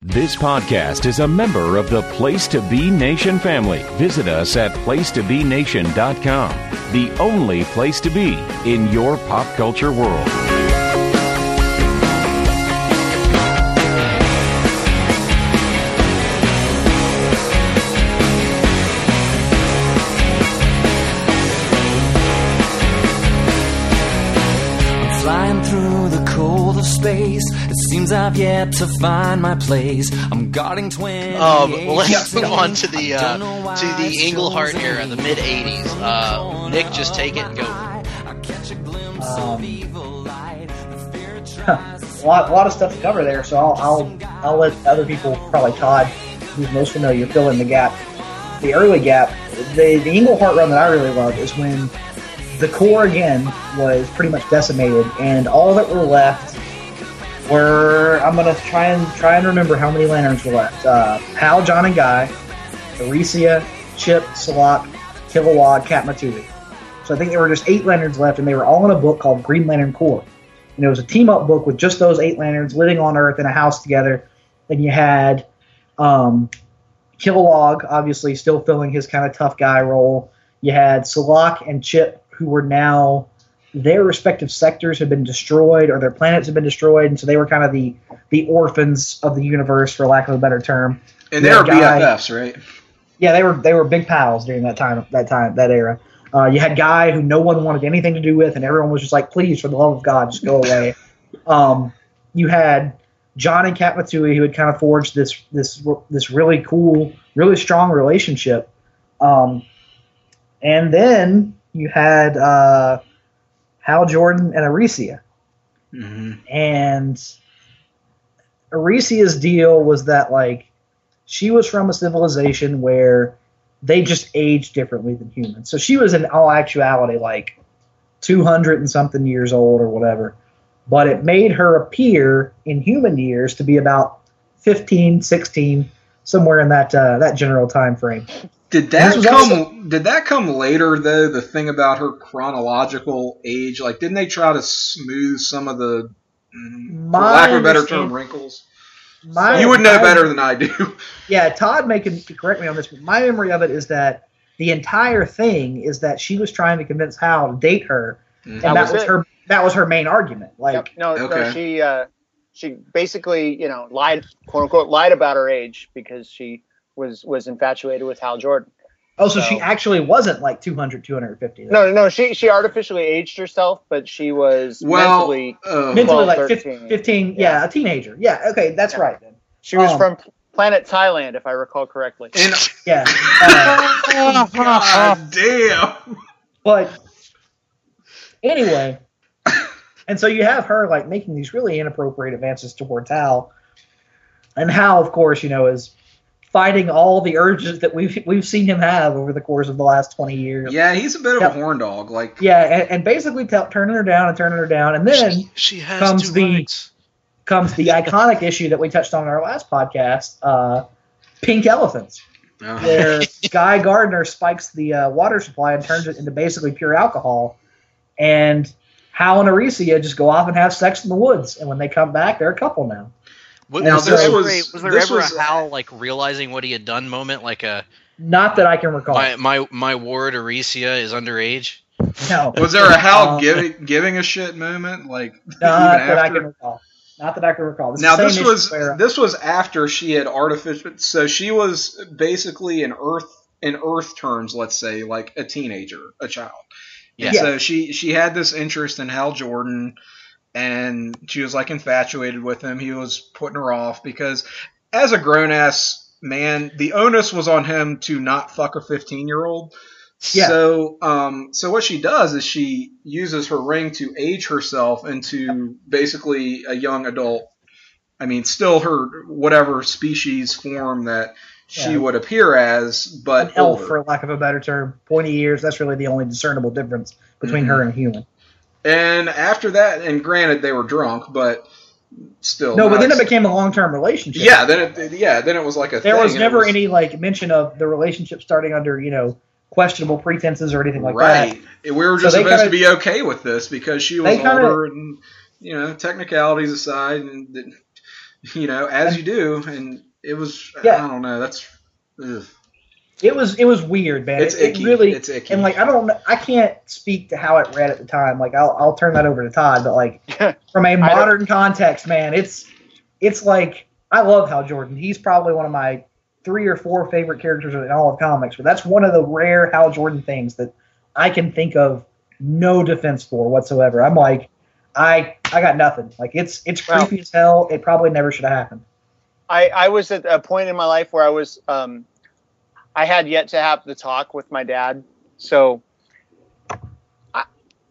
This podcast is a member of the Place to Be Nation family. Visit us at placetobenation.com, the only place to be in your pop culture world. Flying through the cold of space, it seems I've yet to find my place. I'm guarding 20. Let's move on to the Englehart era, the mid '80s. Nick, just take it and go. A lot of stuff to cover there, so I'll let other people, probably Todd, who's most familiar, fill in the gap. The early gap, the Englehart run that I really loved is when the core again was pretty much decimated, and all that were left were, I'm gonna try and remember how many lanterns were left. Hal, John, and Guy, Arisia, Chip, Salak, Kilowog, Katma-Tui. So I think there were just 8 lanterns left, and they were all in a book called Green Lantern Corps. And it was a team-up book with just those 8 lanterns living on Earth in a house together. And you had Kilowog, obviously, still filling his kind of tough guy role. You had Salak and Chip, who were now, their respective sectors had been destroyed, or their planets had been destroyed, and so they were kind of the orphans of the universe, for lack of a better term. And they were BFFs, right? Yeah, they were big pals during that era. You had Guy, who no one wanted anything to do with, and everyone was just like, please, for the love of God, just go away. You had John and Katma-Tui, who had kind of forged this really cool, really strong relationship. And then you had Hal Jordan and Arisia. Mm-hmm. And Arisia's deal was that, like, she was from a civilization where they just aged differently than humans. So she was in all actuality like 200 and something years old or whatever. But it made her appear in human years to be about 15, 16, somewhere in that general time frame. Did that come later, though, the thing about her chronological age? Like, didn't they try to smooth some of the, for lack of a better term, wrinkles? You would know better than I do. Yeah, Todd can correct me on this, but my memory of it is that the entire thing is that she was trying to convince Hal to date her, and that was her main argument. Like, no, she basically, lied, quote unquote, lied about her age because she was infatuated with Hal Jordan. Oh, so she actually wasn't like 200, 250. No, she artificially aged herself, but she was mentally 12, like 13. 15, yeah, a teenager. Yeah, okay, that's right then. She was from planet Thailand, if I recall correctly. Yeah. God damn. But anyway, and so you have her like making these really inappropriate advances towards Hal, and Hal, of course, is fighting all the urges that we've seen him have over the course of the last 20 years. Yeah, he's a bit of a horn dog. And basically turning her down, and then she has comes the iconic issue that we touched on in our last podcast, Pink Elephants, where Guy Gardner spikes the water supply and turns it into basically pure alcohol, and Hal and Arisia just go off and have sex in the woods, and when they come back, they're a couple now. Was there ever a Hal like realizing what he had done moment, like a? Not that I can recall. My ward Arisia is underage. No. Was there a Hal giving a shit moment, like? Not that I can recall. This was after she had artificial. So she was basically in Earth terms, let's say, like a teenager, a child. Yeah. So she had this interest in Hal Jordan. And she was like infatuated with him. He was putting her off because as a grown-ass man, the onus was on him to not fuck a 15-year-old. Yeah. So what she does is she uses her ring to age herself into basically a young adult. I mean, still her whatever species form that she would appear as, but an elf, for lack of a better term. 20 years, that's really the only discernible difference between her and a human. And after that, and granted they were drunk, but still. No, but then it became a long-term relationship. Yeah, then it was like a thing. There was never any like mention of the relationship starting under, questionable pretenses or anything like that. Right. We were just supposed to be okay with this because she was older and, technicalities aside, and as you do, and it was I don't know, that's ugh. It was weird, man. It's icky. It's icky. And I can't speak to how it read at the time. Like I'll turn that over to Todd, but like from a modern context, man, it's like I love Hal Jordan. He's probably one of my 3 or 4 favorite characters in all of comics, but that's one of the rare Hal Jordan things that I can think of no defense for whatsoever. I'm like, I got nothing. Like it's creepy as hell. It probably never should have happened. I was at a point in my life where I was I had yet to have the talk with my dad, so I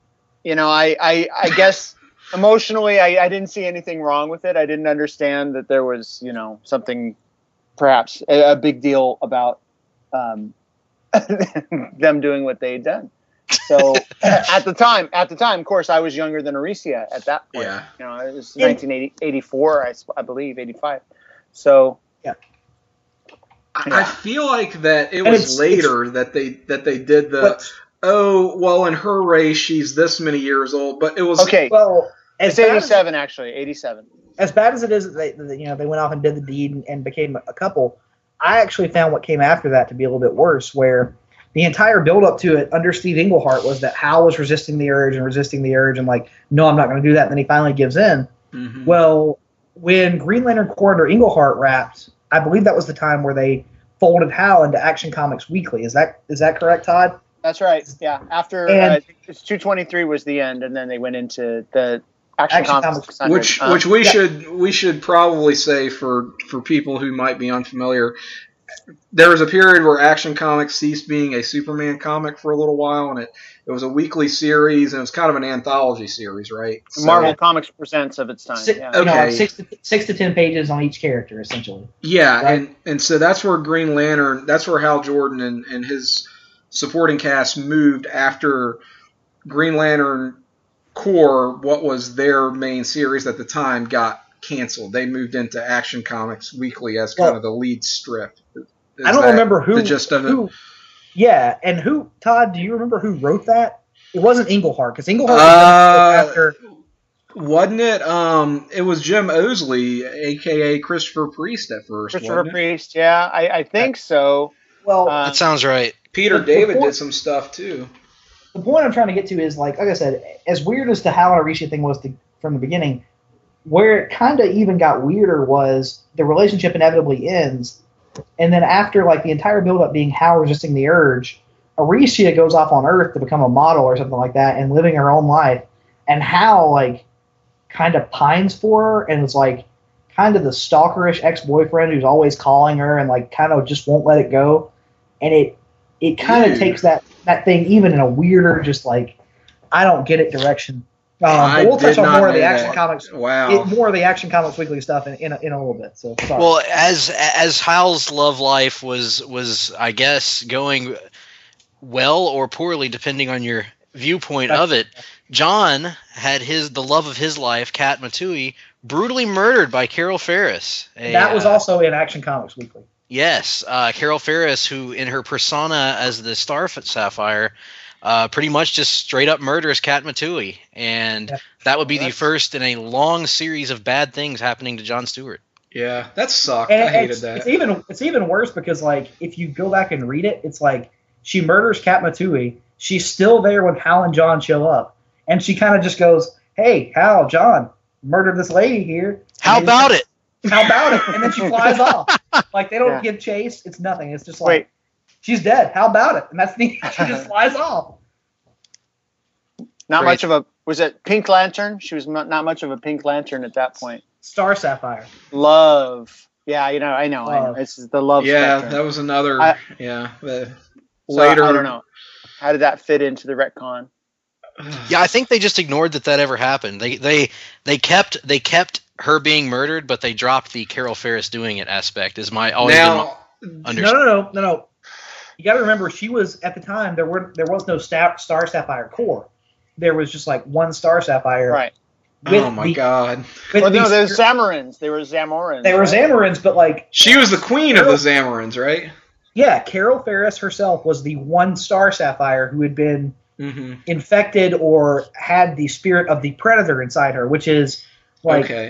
guess emotionally I didn't see anything wrong with it. I didn't understand that there was something perhaps a big deal about them doing what they had done. So at the time, of course, I was younger than Aricia at that point. Yeah. It was 1984, I believe, 85. So yeah. I feel like that it was later that they did the in her race she's this many years old, but it was okay. Well, it's 87 actually, 87. As bad as it is that they went off and did the deed and became a couple, I actually found what came after that to be a little bit worse, where the entire build up to it under Steve Englehart was that Hal was resisting the urge and like, no, I'm not going to do that. And then he finally gives in. Mm-hmm. Well, when Green Lantern Corps under Englehart wrapped, I believe that was the time where they folded Hal into Action Comics Weekly. Is that correct, Todd? That's right. Yeah. After 223 was the end, and then they went into the Action Comics, which we should probably say for people who might be unfamiliar. There was a period where Action Comics ceased being a Superman comic for a little while, and it was a weekly series, and it was kind of an anthology series, right? Marvel Comics Presents of its time. Okay. 6 to 10 pages on each character, essentially. Yeah, right? and so that's where Green Lantern, that's where Hal Jordan and his supporting cast moved after Green Lantern Corps, what was their main series at the time, got canceled. They moved into Action Comics Weekly as kind of the lead strip. I don't remember who. The gist of it. Yeah, and who, Todd, do you remember who wrote that? It wasn't Englehart, because Englehart was after. Wasn't it? It was Jim Owsley, a.k.a. Christopher Priest at first. Christopher Priest, yeah, I think so. Well, that sounds right. Peter David did some stuff, too. The point I'm trying to get to is, like I said, as weird as the Hal and Aricia thing was from the beginning, where it kind of even got weirder was the relationship inevitably ends, and then after like the entire build-up being Hal resisting the urge, Aricia goes off on Earth to become a model or something like that and living her own life, and Hal like kind of pines for her and is like kind of the stalkerish ex-boyfriend who's always calling her and like kind of just won't let it go, and it kind of takes that thing even in a weirder, just like I don't get it direction. But we'll touch on more of the Action Comics. Wow. More of the Action Comics Weekly stuff in a little bit. So sorry. Well, as Hal's love life was I guess going well or poorly depending on your viewpoint of it, John had the love of his life, Kat Matui, brutally murdered by Carol Ferris. That was also in Action Comics Weekly. Yes, Carol Ferris, who in her persona as the Star Sapphire, pretty much just straight up murders Kat Matui, and that would be the first in a long series of bad things happening to John Stewart. Yeah, that sucked. I hated that. It's even worse because like if you go back and read it, it's like she murders Kat Matui. She's still there when Hal and John show up, and she kind of just goes, "Hey, Hal, John, murdered this lady here. How about it? How about it?" And then she flies off. Like they don't give chase. It's nothing. It's just like she's dead. How about it? And she just flies off. Not much of a was it Pink Lantern? She was not much of a Pink Lantern at that point. Star Sapphire. Love. Yeah, I know. It's the love. Yeah, spectrum. that was another. Later. I don't know. How did that fit into the retcon? Yeah, I think they just ignored that ever happened. They kept her being murdered, but they dropped the Carol Ferris doing it aspect. Is my always been understanding. No. You got to remember, she was at the time there was no Star Sapphire Corps. There was just like one Star Sapphire. Right. Oh my God. Well, no, there's Zamorans. They were Zamorans. They were Zamorans, but like she was the queen of the Zamorans, right? Yeah, Carol Ferris herself was the one Star Sapphire who had been infected or had the spirit of the Predator inside her, which is like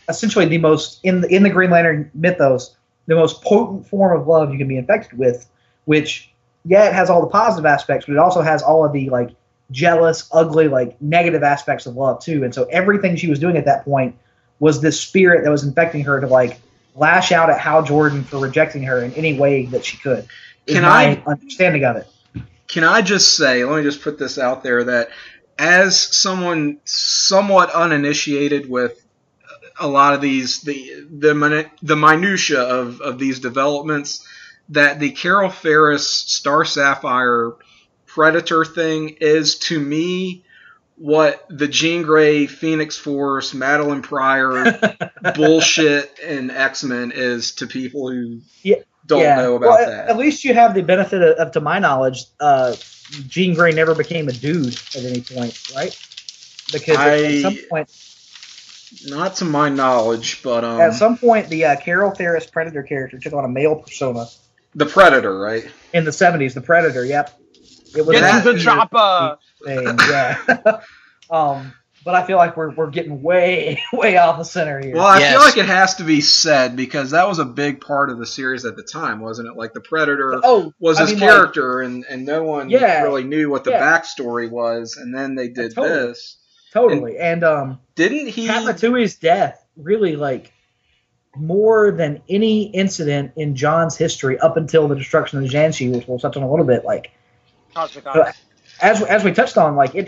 essentially the most in the Green Lantern mythos, the most potent form of love you can be infected with, which it has all the positive aspects, but it also has all of the like jealous, ugly, like negative aspects of love too. And so everything she was doing at that point was this spirit that was infecting her to like lash out at Hal Jordan for rejecting her in any way that she could. Can my understanding of it? Can I just say, let me just put this out there, that as someone somewhat uninitiated with a lot of these, the minutia of these developments, that the Carol Ferris Star Sapphire Predator thing is, to me, what the Jean Grey, Phoenix Force, Madeline Pryor bullshit in X-Men is to people who don't know about that. At least you have the benefit of, to my knowledge, Jean Grey never became a dude at any point, right? Because at some point... Not to my knowledge, but... at some point, the Carol Ferris Predator character took on a male persona. The Predator, right? In the 70s, the Predator, yep. It was Get to the chopper! Yeah. But I feel like we're getting way off the center here. Well, I feel like it has to be said, because that was a big part of the series at the time, wasn't it? Like, the Predator was his character, and no one really knew what the backstory was, and then they did this. Totally. And didn't he... Pat Matui's death really, like, more than any incident in John's history up until the destruction of the Janshi, which we'll touch on a little bit, like... As we touched on, like, it...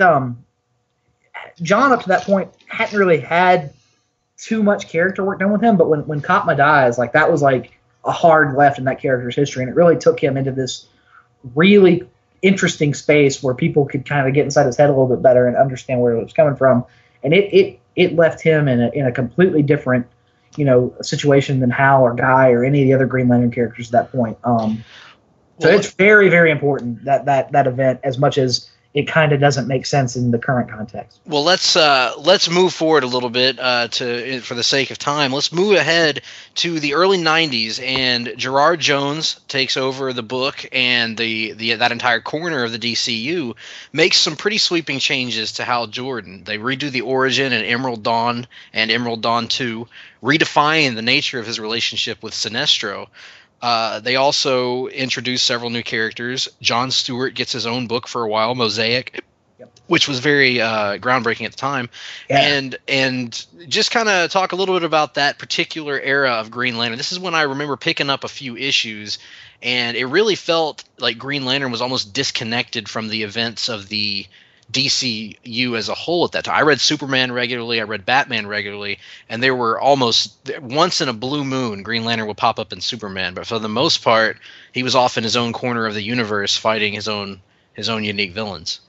John, up to that point, hadn't really had too much character work done with him, but when Katma dies, like, that was, like, a hard left in that character's history, and it really took him into this really interesting space where people could kind of get inside his head a little bit better and understand where it was coming from. And it left him in a completely different, situation than Hal or Guy or any of the other Green Lantern characters at that point. So it's very, very important that event, as much as it kind of doesn't make sense in the current context. Well, let's move forward a little bit for the sake of time. Let's move ahead to the early 90s, and Gerard Jones takes over the book, and that entire corner of the DCU makes some pretty sweeping changes to Hal Jordan. They redo the origin in Emerald Dawn and Emerald Dawn 2, redefine the nature of his relationship with Sinestro. They also introduced several new characters. John Stewart gets his own book for a while, Mosaic, which was very groundbreaking at the time. Yeah. And just kind of talk a little bit about that particular era of Green Lantern. This is when I remember picking up a few issues, and it really felt like Green Lantern was almost disconnected from the events of the DCU as a whole at that time. I read Superman regularly, I read Batman regularly, and there were almost once in a blue moon Green Lantern would pop up in Superman, but for the most part he was off in his own corner of the universe fighting his own unique villains.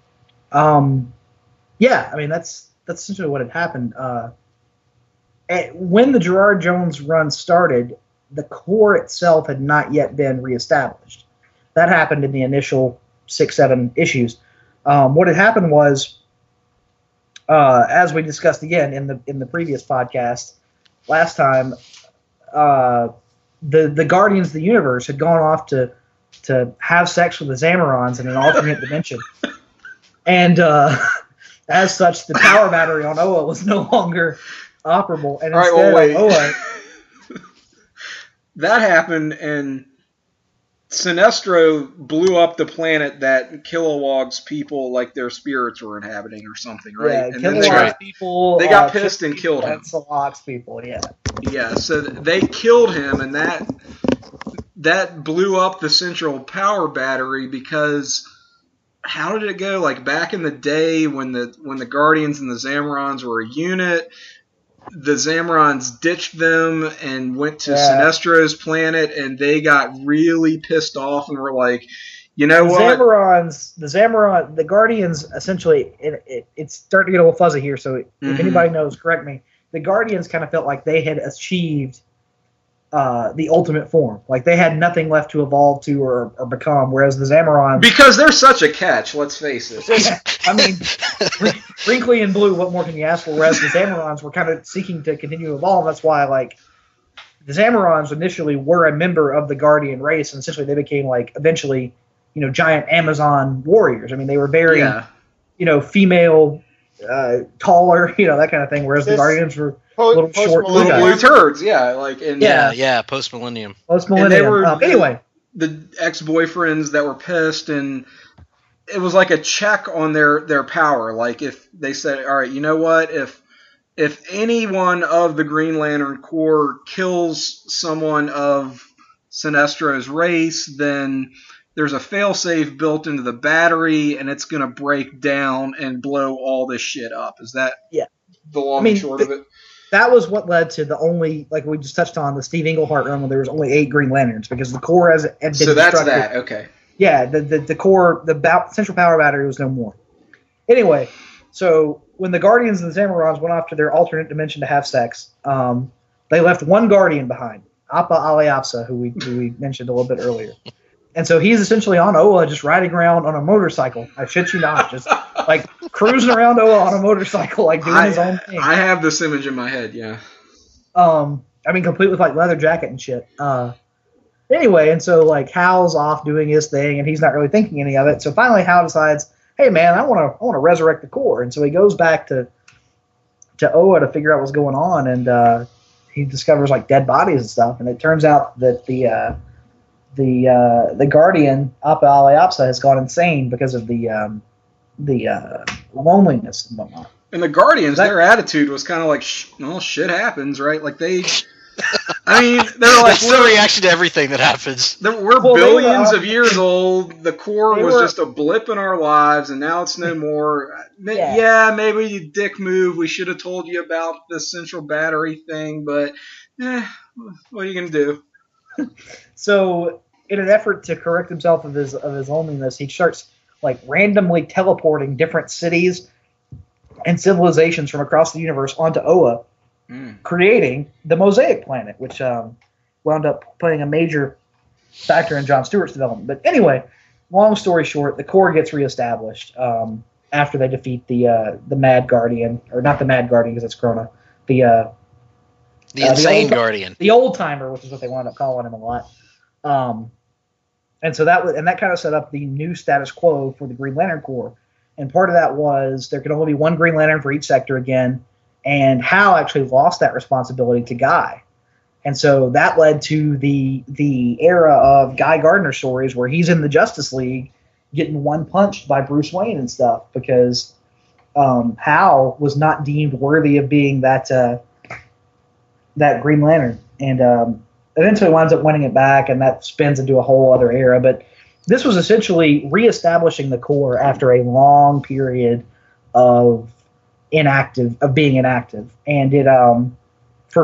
Yeah, I mean that's essentially what had happened. When the Gerard Jones run started, the core itself had not yet been reestablished. That happened in the initial 6-7 issues. What had happened was, as we discussed again in the previous podcast last time, the Guardians of the Universe had gone off to have sex with the Zamorons in an alternate dimension, and as such, the power battery on Oa was no longer operable, and instead Oa. That happened, and Sinestro blew up the planet that Kilowog's people, like their spirits, were inhabiting or something, right? Yeah, and then people, they got pissed and killed him. Salak's people, yeah. Yeah, so they killed him, and that blew up the central power battery, because how did it go? Like, back in the day when the Guardians and the Zamorons were a unit, the Zamorons ditched them and went to Sinestro's planet, and they got really pissed off and were like, you know what? The Guardians, essentially, it's starting to get a little fuzzy here, so if anybody knows, correct me. The Guardians kind of felt like they had achieved the ultimate form. Like, they had nothing left to evolve to or become, whereas the Zamorons... Because they're such a catch, let's face it. I mean, wrinkly and blue, what more can you ask for? Whereas the Zamorons were kind of seeking to continue to evolve. That's why, like, the Zamorons initially were a member of the Guardian race, and essentially they became, like, eventually, giant Amazon warriors. I mean, they were very, female, taller, that kind of thing, whereas the Guardians were little short little blue turds, yeah, like post millennium. Post millennium. They were anyway, the ex-boyfriends that were pissed, and it was like a check on their power. Like if they said, all right, you know what, if anyone of the Green Lantern Corps kills someone of Sinestro's race, then there's a failsafe built into the battery, and it's going to break down and blow all this shit up. Is that the long and short of it? That was what led to the only, like we just touched on, the Steve Englehart run where there was only 8 Green Lanterns, because the Corps had been So that's that, okay. Yeah, the Corps, central power battery was no more. Anyway, so when the Guardians and the Zamorans went off to their alternate dimension to have sex, they left one Guardian behind, Appa Aliapsa, who we mentioned a little bit earlier. And so he's essentially on Oa, just riding around on a motorcycle. I shit you not, just like cruising around Oa on a motorcycle, like doing his own thing. I have this image in my head, yeah. I mean, complete with like leather jacket and shit. Anyway, and so like Hal's off doing his thing, and he's not really thinking any of it. So finally, Hal decides, hey man, I want to resurrect the Corps, and so he goes back to Oa to figure out what's going on, and he discovers like dead bodies and stuff, and it turns out that the Guardian Appa Aliapsa has gone insane because of the loneliness and whatnot. And the Guardians, their attitude was kind of like, shit happens, right? Like they, I mean, they're like, that's the reaction to everything that happens. We're billions of years old. The Corps was just a blip in our lives, and now it's no more. Yeah, maybe you dick move. We should have told you about the central battery thing, but what are you gonna do? So, in an effort to correct himself of his loneliness, he starts like randomly teleporting different cities and civilizations from across the universe onto Oa, creating the Mosaic Planet, which wound up playing a major factor in Jon Stewart's development. But anyway, long story short, the Corps gets reestablished after they defeat the Mad Guardian, or not the Mad Guardian because it's Krona, the Insane Guardian, the Old Timer, which is what they wound up calling him a lot. And so that kind of set up the new status quo for the Green Lantern Corps. And part of that was there could only be one Green Lantern for each sector again, and Hal actually lost that responsibility to Guy. And so that led to the era of Guy Gardner stories where he's in the Justice League getting one-punched by Bruce Wayne and stuff because Hal was not deemed worthy of being that Green Lantern. And eventually winds up winning it back, and that spins into a whole other era. But this was essentially reestablishing the Corps after a long period of being inactive. And it for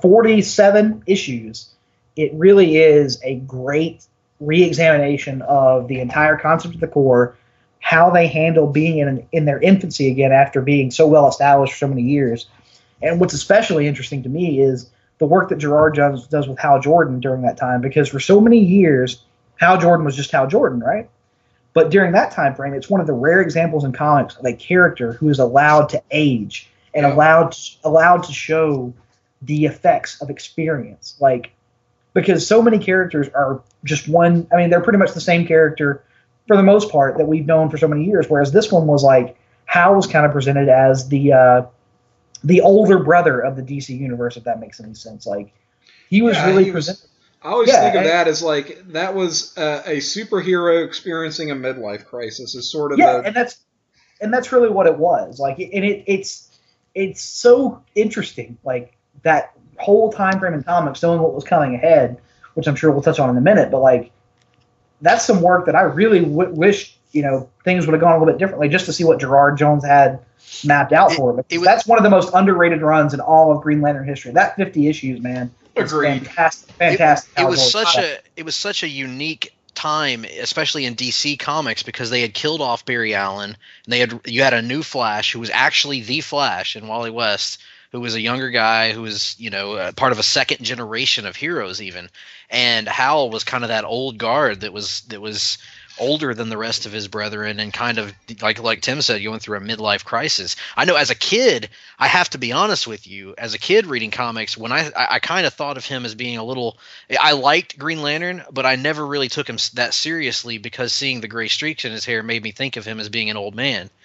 47 issues, it really is a great re-examination of the entire concept of the Corps, how they handle being in their infancy again after being so well established for so many years. And what's especially interesting to me is the work that Gerard does with Hal Jordan during that time, because for so many years, Hal Jordan was just Hal Jordan, right? But during that time frame, it's one of the rare examples in comics of a character who is allowed to age and allowed to show the effects of experience. Like, because so many characters are just one. I mean, they're pretty much the same character for the most part that we've known for so many years. Whereas this one was like Hal was kind of presented as the older brother of the DC universe, if that makes any sense. Like he was presented. I always think of that as like that was a superhero experiencing a midlife crisis. Is sort of and that's really what it was. Like, and it's so interesting. Like that whole time frame in comics, knowing what was coming ahead, which I'm sure we'll touch on in a minute. But like that's some work that I really wish things would have gone a little bit differently, just to see what Gerard Jones had mapped out for it. That's one of the most underrated runs in all of Green Lantern history. That 50 issues, man. Agreed. Fantastic. It was such a unique time, especially in DC Comics, because they had killed off Barry Allen, and you had a new Flash who was actually the Flash in Wally West, who was a younger guy who was part of a second generation of heroes even, and Hal was kind of that old guard that was older than the rest of his brethren, and kind of like Tim said, going through a midlife crisis. I know as a kid, I have to be honest with you, as a kid reading comics, when I kind of thought of him as being I liked Green Lantern, but I never really took him that seriously, because seeing the gray streaks in his hair made me think of him as being an old man.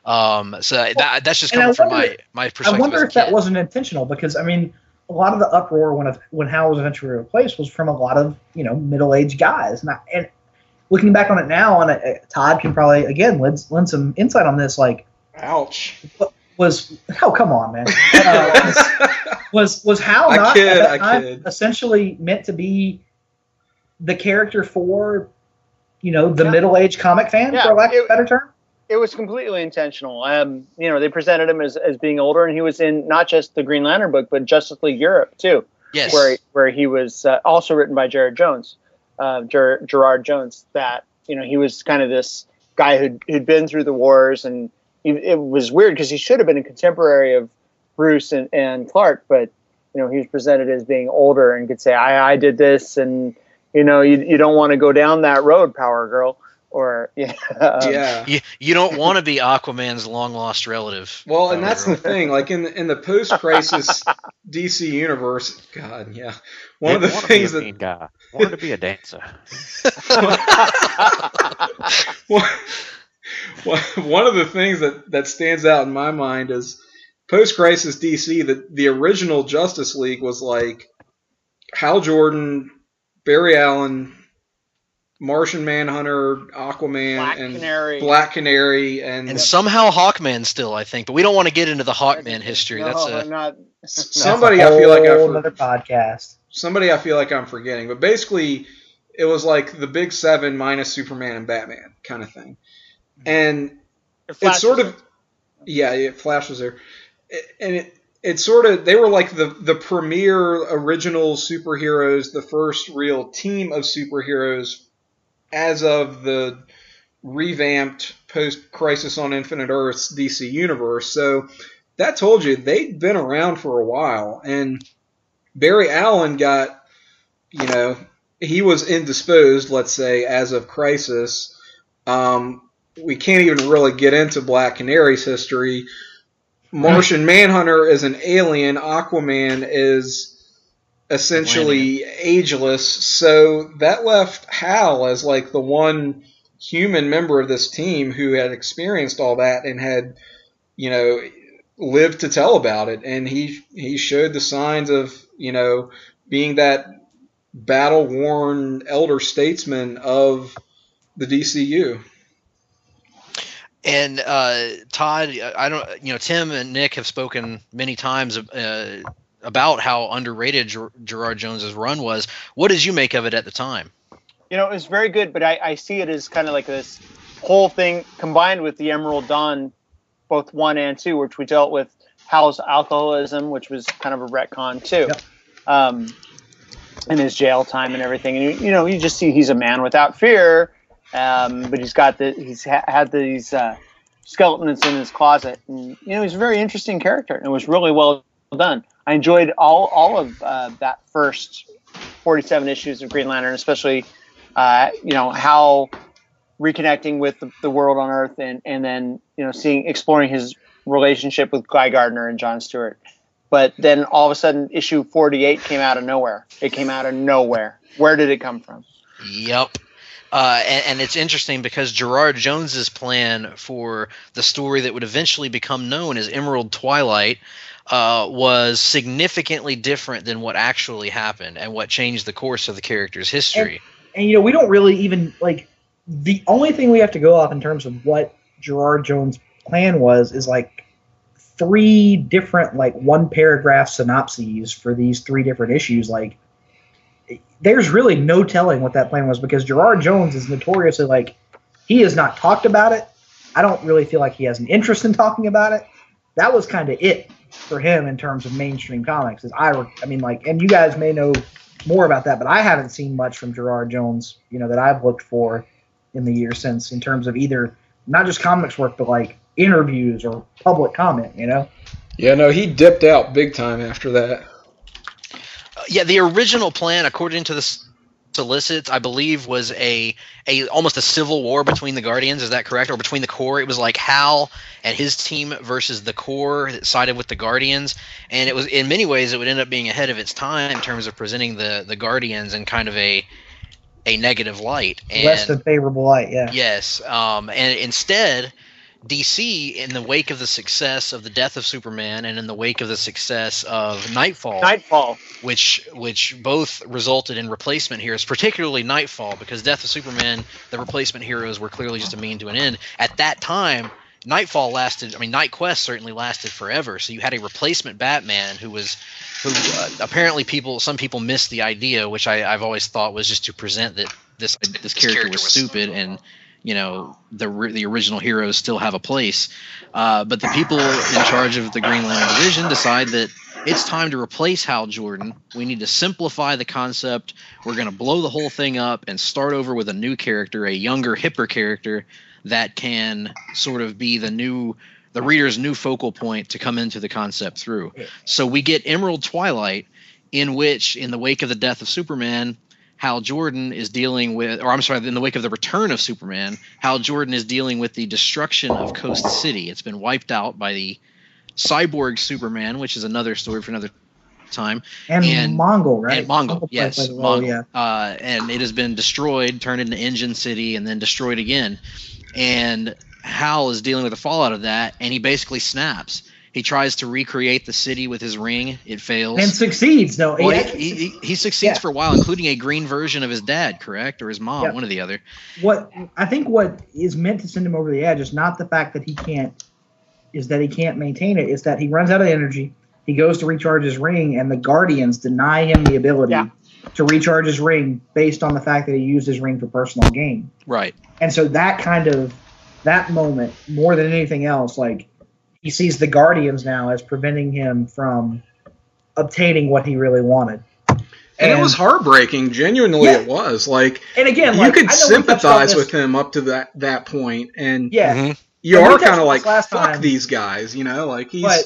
So that's just coming from my perspective. I wonder if that wasn't intentional, because I mean, a lot of the uproar when Hal was eventually replaced was from a lot of middle-aged guys. And looking back on it now, and Todd can probably again lend some insight on this. Like, ouch. Come on, man. Was Hal not at that time essentially meant to be the character for the middle-aged comic fan, for lack of a better term? It was completely intentional. They presented him as being older, and he was in not just the Green Lantern book, but Justice League Europe too. Yes. Where he was also written by Gerard Jones. That he was kind of this guy who'd been through the wars, and it was weird because he should have been a contemporary of Bruce and Clark, but he was presented as being older and could say, I did this, and you don't want to go down that road, Power Girl. Or you don't want to be Aquaman's long lost relative. Well, and that's the thing. Like in the post-crisis DC universe, God, yeah. One of the things that guy wanted to be a dancer. One of the things that stands out in my mind is post-crisis DC. That the original Justice League was like Hal Jordan, Barry Allen, Martian Manhunter, Aquaman, Black Canary, and somehow Hawkman still, I think, but we don't want to get into the Hawkman history. Somebody I feel like another podcast. Somebody I feel like I'm forgetting, but basically it was like the Big Seven minus Superman and Batman kind of thing, and it's sort of Flash was there, and it's sort of they were like the premier original superheroes, the first real team of superheroes as of the revamped post-Crisis on Infinite Earths DC universe. So that told you they'd been around for a while. And Barry Allen got, he was indisposed, let's say, as of Crisis. We can't even really get into Black Canary's history. Martian Manhunter is an alien. Aquaman is essentially ageless, so that left Hal as like the one human member of this team who had experienced all that and had, lived to tell about it. And he showed the signs of, being that battle-worn elder statesman of the DCU. And Todd, Tim and Nick have spoken many times about how underrated Gerard Jones's run was. What did you make of it at the time? It was very good, but I see it as kind of like this whole thing combined with the Emerald Dawn, both 1 and 2, which we dealt with Hal's alcoholism, which was kind of a retcon too, and his jail time and everything. And you just see he's a man without fear, but he's had these skeletons in his closet, and he's a very interesting character, and it was really well done. I enjoyed all of that first 47 issues of Green Lantern, especially how reconnecting with the world on Earth, and then exploring his relationship with Guy Gardner and John Stewart. But then all of a sudden, issue 48 came out of nowhere. It came out of nowhere. Where did it come from? Yep. And it's interesting because Gerard Jones's plan for the story that would eventually become known as Emerald Twilight was significantly different than what actually happened and what changed the course of the character's history. And we don't really even the only thing we have to go off in terms of what Gerard Jones' plan was is 3 different 1-paragraph synopses for these 3 different issues. There's really no telling what that plan was, because Gerard Jones is notoriously he has not talked about it. I don't really feel like he has an interest in talking about it. That was kind of it for him in terms of mainstream comics. And you guys may know more about that, but I haven't seen much from Gerard Jones, that I've looked for in the years since, in terms of either not just comics work, but interviews or public comment, Yeah, no, he dipped out big time after that. The original plan, according to the solicits, I believe, was almost a civil war between the Guardians. Is that correct? Or between the Corps? It was Hal and his team versus the Corps that sided with the Guardians, and it was, in many ways, it would end up being ahead of its time in terms of presenting the Guardians in kind of a negative light, less than favorable light. Yeah. Yes, and instead, DC, in the wake of the success of the Death of Superman and in the wake of the success of Nightfall, which both resulted in replacement heroes, particularly Nightfall, because Death of Superman, the replacement heroes were clearly just a mean to an end. At that time, Nightfall lasted. I mean, Night Quest certainly lasted forever. So you had a replacement Batman who apparently some people missed the idea, which I've always thought was just to present that this character was stupid and, you know, the original heroes still have a place. But the people in charge of the Green Lantern division decide that it's time to replace Hal Jordan. We need to simplify the concept. We're going to blow the whole thing up and start over with a new character, a younger, hipper character that can sort of be the reader's new focal point to come into the concept through. So we get Emerald Twilight, in which, in the wake of the Death of Superman, Hal Jordan is dealing with, in the wake of the return of Superman, Hal Jordan is dealing with the destruction of Coast City. It's been wiped out by the cyborg Superman, which is another story for another time. And Mongol, right? And Mongol, yes. Mongol. Yeah. And it has been destroyed, turned into Engine City, and then destroyed again. And Hal is dealing with the fallout of that, and he basically snaps. He tries to recreate the city with his ring. It fails. And succeeds. No, well, he succeeds for a while, including a green version of his dad, correct? Or his mom, one or the other. What is meant to send him over the edge is not the fact that he can't maintain it. It's that he runs out of energy. He goes to recharge his ring, and the Guardians deny him the ability to recharge his ring based on the fact that he used his ring for personal gain. Right. And so that moment, more than anything else, like, he sees the Guardians now as preventing him from obtaining what he really wanted. And it was heartbreaking. Genuinely, it was. Like, and again, you could sympathize with him up to that point, and you are kind of like, fuck these guys, you know? Like, But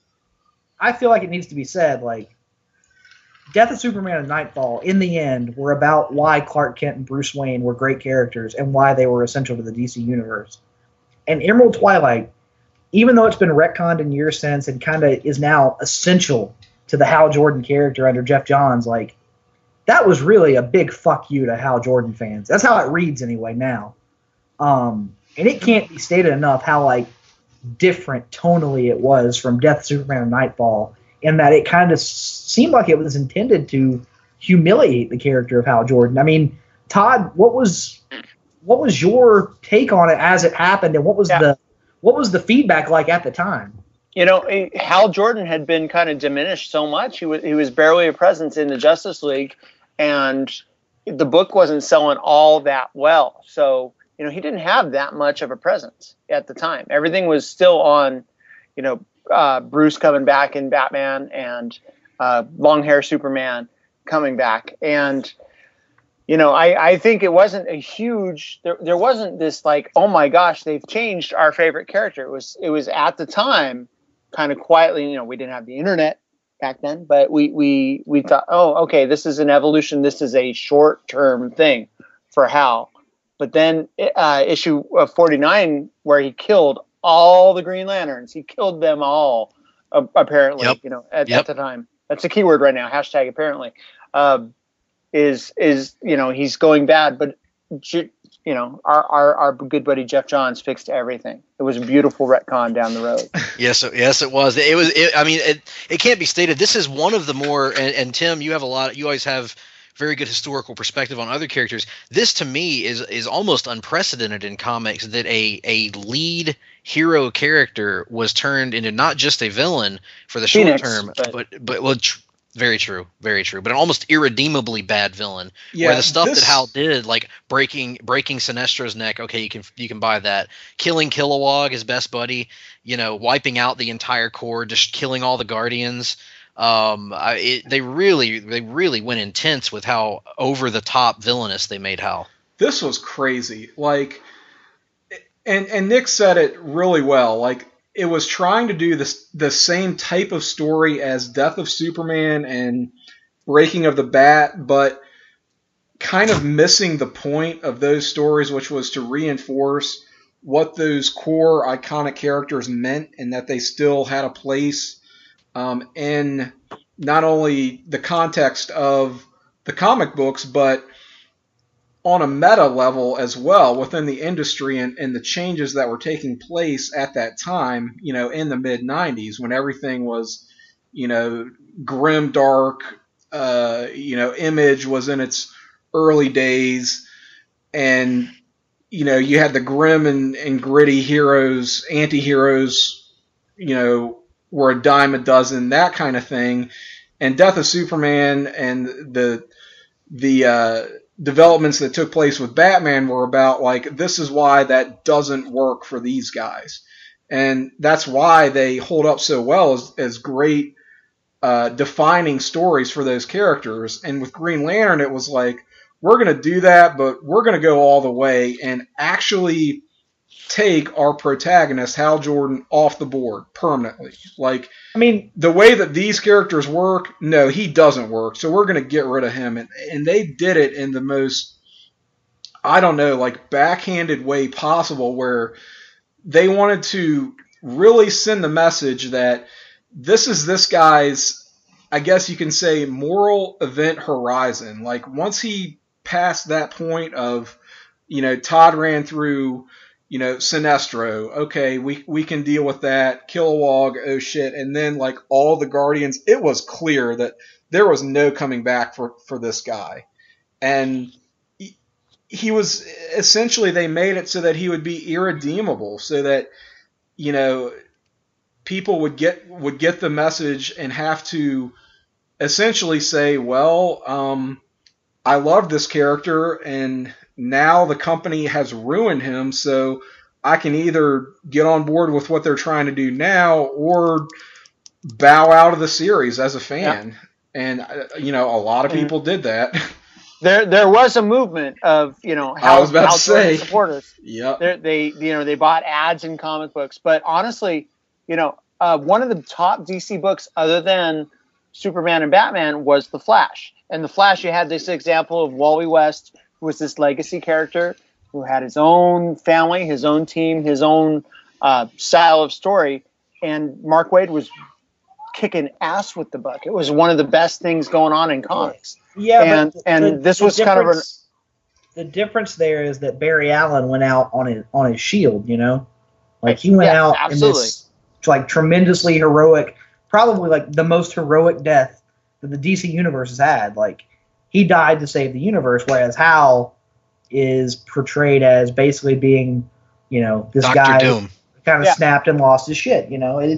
I feel like it needs to be said, like, Death of Superman and Nightfall, in the end, were about why Clark Kent and Bruce Wayne were great characters and why they were essential to the DC universe. And Emerald Twilight, even though it's been retconned in years since and kind of is now essential to the Hal Jordan character under Geoff Johns, like, that was really a big fuck you to Hal Jordan fans. That's how it reads anyway now. And it can't be stated enough how, like, different tonally it was from Death of Superman and Nightfall, in that it kind of seemed like it was intended to humiliate the character of Hal Jordan. I mean, Todd, what was your take on it as it happened, and what was the feedback like at the time? You know, Hal Jordan had been kind of diminished so much. He was barely a presence in the Justice League, and the book wasn't selling all that well. So, you know, he didn't have that much of a presence at the time. Everything was still on, you know, Bruce coming back in Batman and long hair Superman coming back. And, you know, I think it wasn't a huge, there wasn't this like, oh my gosh, they've changed our favorite character. It was at the time kind of quietly, you know, we didn't have the internet back then, but we thought, oh, okay, this is an evolution. This is a short-term thing for Hal. But then issue 49, where he killed all the Green Lanterns, he killed them all, apparently, you know, at the time. That's a keyword right now, hashtag apparently, is, you know, he's going bad. But, you know, our good buddy Geoff Johns fixed everything. It was a beautiful retcon down the road. Yes, it was. I mean, it can't be stated. This is one of the more, and Tim, you always have very good historical perspective on other characters. This, to me, is almost unprecedented in comics, that a lead hero character was turned into not just a villain for the short term, but very true, but an almost irredeemably bad villain. Yeah, where the stuff that Hal did, like breaking Sinestro's neck, okay, you can buy that. Killing Kilowog, his best buddy, you know, wiping out the entire Corps, just killing all the Guardians. They really went intense with how over the top villainous they made Hal. This was crazy. Like, and Nick said it really well. Like, it was trying to do the same type of story as Death of Superman and Breaking of the Bat, but kind of missing the point of those stories, which was to reinforce what those core iconic characters meant and that they still had a place in not only the context of the comic books, but on a meta level as well within the industry and the changes that were taking place at that time, in the mid 90s when everything was, grim, dark, Image was in its early days, and, you had the grim and gritty heroes, anti-heroes, were a dime a dozen, that kind of thing. And Death of Superman and the developments that took place with Batman were about, like, this is why that doesn't work for these guys. And that's why they hold up so well as great defining stories for those characters. And with Green Lantern, it was like, we're going to do that, but we're going to go all the way and actually take our protagonist, Hal Jordan, off the board permanently. Like, I mean, the way that these characters work, no, he doesn't work, so we're going to get rid of him. And they did it in the most, I don't know, like, backhanded way possible, where they wanted to really send the message that this is this guy's, I guess you can say, moral event horizon. Like, once he passed that point of, Todd ran through, Sinestro, okay, we can deal with that, Kilowog, oh shit, and then, like, all the Guardians, it was clear that there was no coming back for this guy. And he was, essentially, they made it so that he would be irredeemable, so that, people would get the message and have to essentially say, well, I love this character, and now the company has ruined him, so I can either get on board with what they're trying to do now or bow out of the series as a fan. Yeah. And, a lot of people did that. There was a movement of, I was about to say, supporters. Yeah. They bought ads in comic books. But honestly, one of the top DC books other than Superman and Batman was The Flash. And The Flash, you had this example of Wally West, who was this legacy character who had his own family, his own team, his own style of story. And Mark Waid was kicking ass with the book. It was one of the best things going on in comics. Yeah, this was kind of the difference there is that Barry Allen went out on his shield. Like, he went out absolutely. in this, like, tremendously heroic, probably like the most heroic death that the DC universe has had. Like, he died to save the universe, whereas Hal is portrayed as basically being, this Dr. guy Doom. kind of snapped and lost his shit.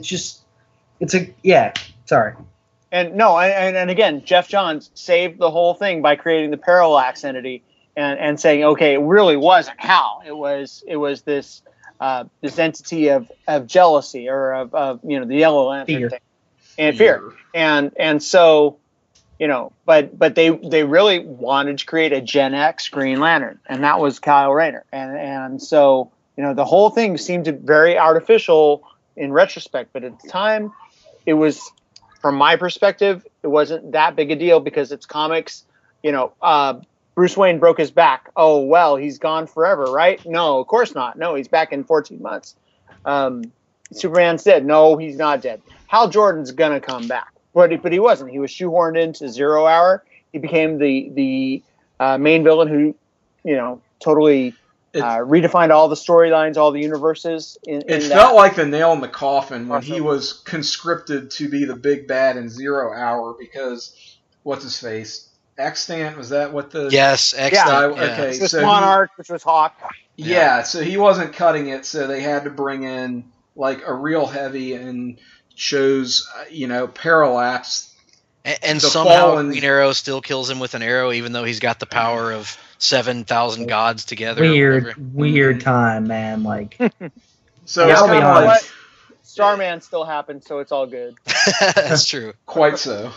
Sorry. And again, Jeff Johns saved the whole thing by creating the Parallax entity and saying, okay, it really wasn't Hal. It was this entity of jealousy or of the Yellow Lantern thing and fear. And so, but they really wanted to create a Gen X Green Lantern, and that was Kyle Rayner. And so, the whole thing seemed very artificial in retrospect, but at the time it was, from my perspective, it wasn't that big a deal because it's comics. Bruce Wayne broke his back. Oh, well, he's gone forever, right? No, of course not. No, he's back in 14 months. Superman's dead. No, he's not dead. Hal Jordan's going to come back. But he wasn't. He was shoehorned into 0 Hour. He became the main villain who, totally redefined all the storylines, all the universes. It felt like the nail in the coffin when he was conscripted to be the big bad in 0 Hour because, what's his face? Extant, was that what the... Yes, Extant. Yeah. Okay, so this Monarch, which was Hawk. Yeah, so he wasn't cutting it, so they had to bring in, like, a real heavy and chose, Parallax. And somehow Green Arrow still kills him with an arrow, even though he's got the power of 7,000 gods together. Weird time, man. Like, so it's kind of like Starman still happened, so it's all good. That's true. Quite so.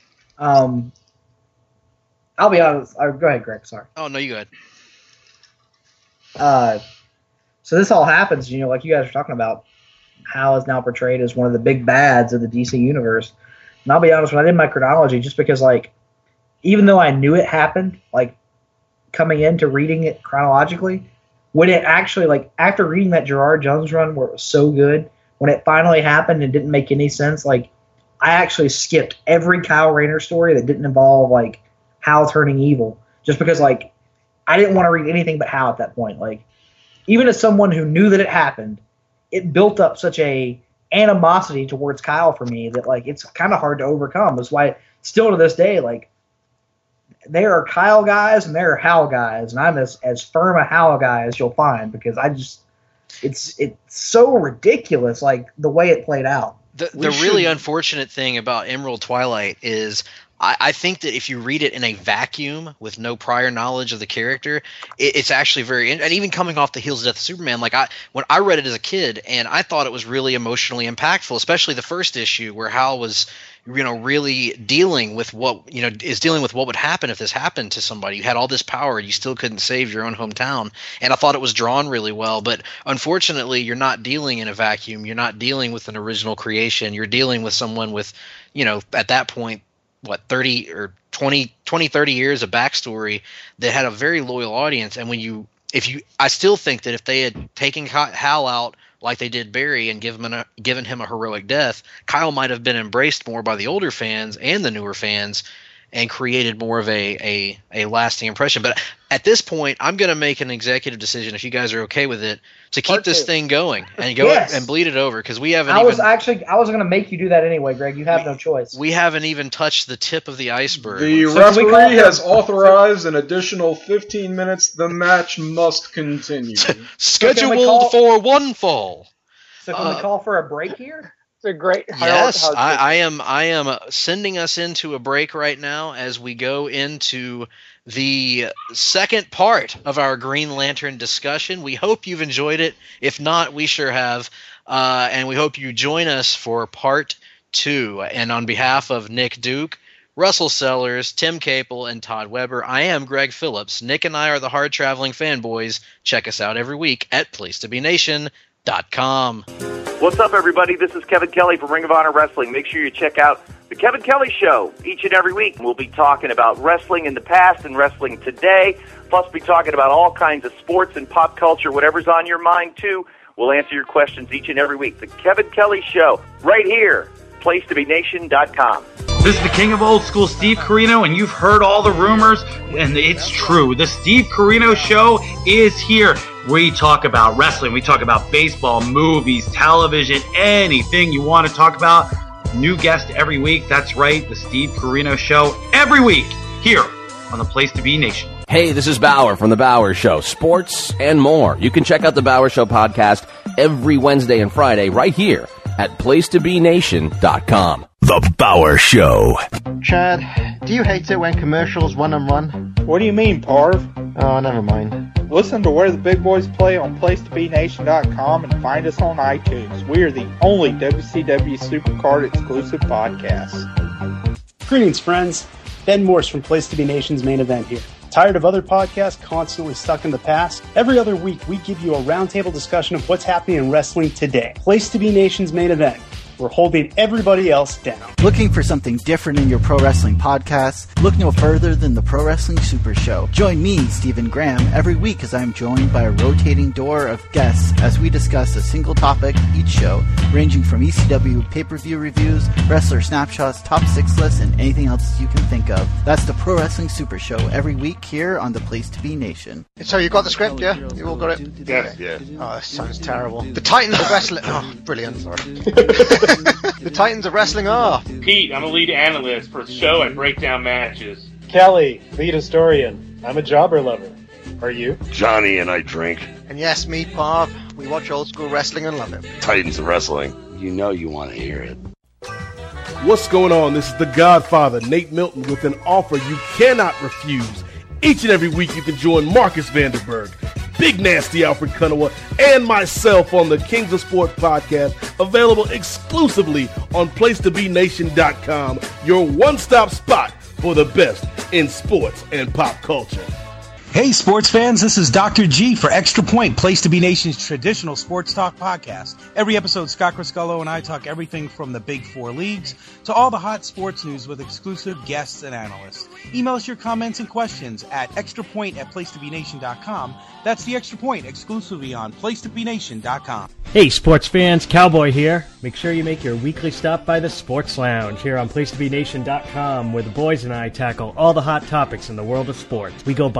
I'll be honest. Go ahead, Greg. Sorry. Oh no, you go ahead. So this all happens, like you guys were talking about. Hal is now portrayed as one of the big bads of the DC universe. And I'll be honest, when I did my chronology, just because, like, even though I knew it happened, like, coming into reading it chronologically, when it actually, like, after reading that Gerard Jones run where it was so good, when it finally happened and didn't make any sense, like, I actually skipped every Kyle Rayner story that didn't involve, like, Hal turning evil. Just because, like, I didn't want to read anything but Hal at that point. Like, even as someone who knew that it happened, it built up such a animosity towards Kyle for me that, like, it's kind of hard to overcome. That's why still to this day, like, there are Kyle guys and there are Hal guys, and I'm as firm a Hal guy as you'll find, because it's so ridiculous, like, the way it played out. The really unfortunate thing about Emerald Twilight is I think that if you read it in a vacuum with no prior knowledge of the character, it's actually very – and even coming off the heels of Death of Superman, like when I read it as a kid, and I thought it was really emotionally impactful, especially the first issue where Hal was – really dealing with what would happen if this happened to somebody. You had all this power, you still couldn't save your own hometown. And I thought it was drawn really well, but unfortunately you're not dealing in a vacuum. You're not dealing with an original creation. You're dealing with someone with, at that point, 30 or 20, 30 years of backstory that had a very loyal audience. And I still think that if they had taken Hal out like they did Barry and given him a heroic death, Kyle might have been embraced more by the older fans and the newer fans and created more of a lasting impression. But at this point, I'm going to make an executive decision, if you guys are okay with it, to keep this thing going and and bleed it over, because we haven't. I was going to make you do that anyway, Greg. You have no choice. We haven't even touched the tip of the iceberg. The referee has authorized an additional 15 minutes. The match must continue. Scheduled for one fall. So can we call for a break here? It's a great. Yes, I am sending us into a break right now as we go into the second part of our Green Lantern discussion. We hope you've enjoyed it. If not, we sure have. And we hope you join us for part 2. And on behalf of Nick Duke, Russell Sellers, Tim Capel, and Todd Weber, I am Greg Phillips. Nick and I are the Hard Traveling Fanboys. Check us out every week at PlaceToBeNation.com. What's up, everybody? This is Kevin Kelly from Ring of Honor Wrestling. Make sure you check out The Kevin Kelly Show each and every week. We'll be talking about wrestling in the past and wrestling today. Plus, be talking about all kinds of sports and pop culture, whatever's on your mind, too. We'll answer your questions each and every week. The Kevin Kelly Show, right here, PlaceToBeNation.com. This is the king of old school, Steve Corino, and you've heard all the rumors, and it's true. The Steve Corino Show is here. We talk about wrestling, we talk about baseball, movies, television, anything you want to talk about. New guest every week. That's right, the Steve Corino Show every week here on the Place to Be Nation. Hey, this is Bauer from The Bauer Show, sports and more. You can check out The Bauer Show podcast every Wednesday and Friday right here at PlaceToBeNation.com. The Bauer Show. Chad, do you hate it when commercials run and run? What do you mean, Parv? Oh, never mind. Listen to Where the Big Boys Play on PlaceToBeNation.com and find us on iTunes. We are the only WCW Supercard exclusive podcast. Greetings, friends. Ben Morse from Place to Be Nation's Main Event here. Tired of other podcasts constantly stuck in the past? Every other week, we give you a roundtable discussion of what's happening in wrestling today. Place to Be Nation's Main Event. We're holding everybody else down. Looking for something different in your pro wrestling podcast? Look no further than the Pro Wrestling Super Show. Join me, Stephen Graham, every week as I'm joined by a rotating door of guests as we discuss a single topic each show, ranging from ECW pay-per-view reviews, wrestler snapshots, top 6 lists, and anything else you can think of. That's the Pro Wrestling Super Show every week here on the Place to Be Nation. So you got the script, yeah? You all got it? Yeah. Oh, that sounds terrible. The Titans of Wrestling... Oh, brilliant. The Titans of Wrestling are... Pete, I'm a lead analyst for the show. I break down matches. Kelly, lead historian. I'm a jobber lover. Are you? Johnny and I drink. And yes, me, Parv. We watch old school wrestling and love it. Titans of Wrestling. You know you want to hear it. What's going on? This is the Godfather, Nate Milton, with an offer you cannot refuse. Each and every week you can join Marcus Vanderberg, Big Nasty Alfred Kunawa, and myself on the Kings of Sport podcast, available exclusively on PlaceToBeNation.com, your one-stop spot for the best in sports and pop culture. Hey, sports fans, this is Dr. G for Extra Point, Place to Be Nation's traditional sports talk podcast. Every episode, Scott Criscullo and I talk everything from the Big Four leagues to all the hot sports news with exclusive guests and analysts. Email us your comments and questions at extrapoint@placetobenation.com. That's the Extra Point, exclusively on PlaceToBeNation.com. Hey, sports fans, Cowboy here. Make sure you make your weekly stop by the Sports Lounge here on PlaceToBeNation.com, where the boys and I tackle all the hot topics in the world of sports. We go behind the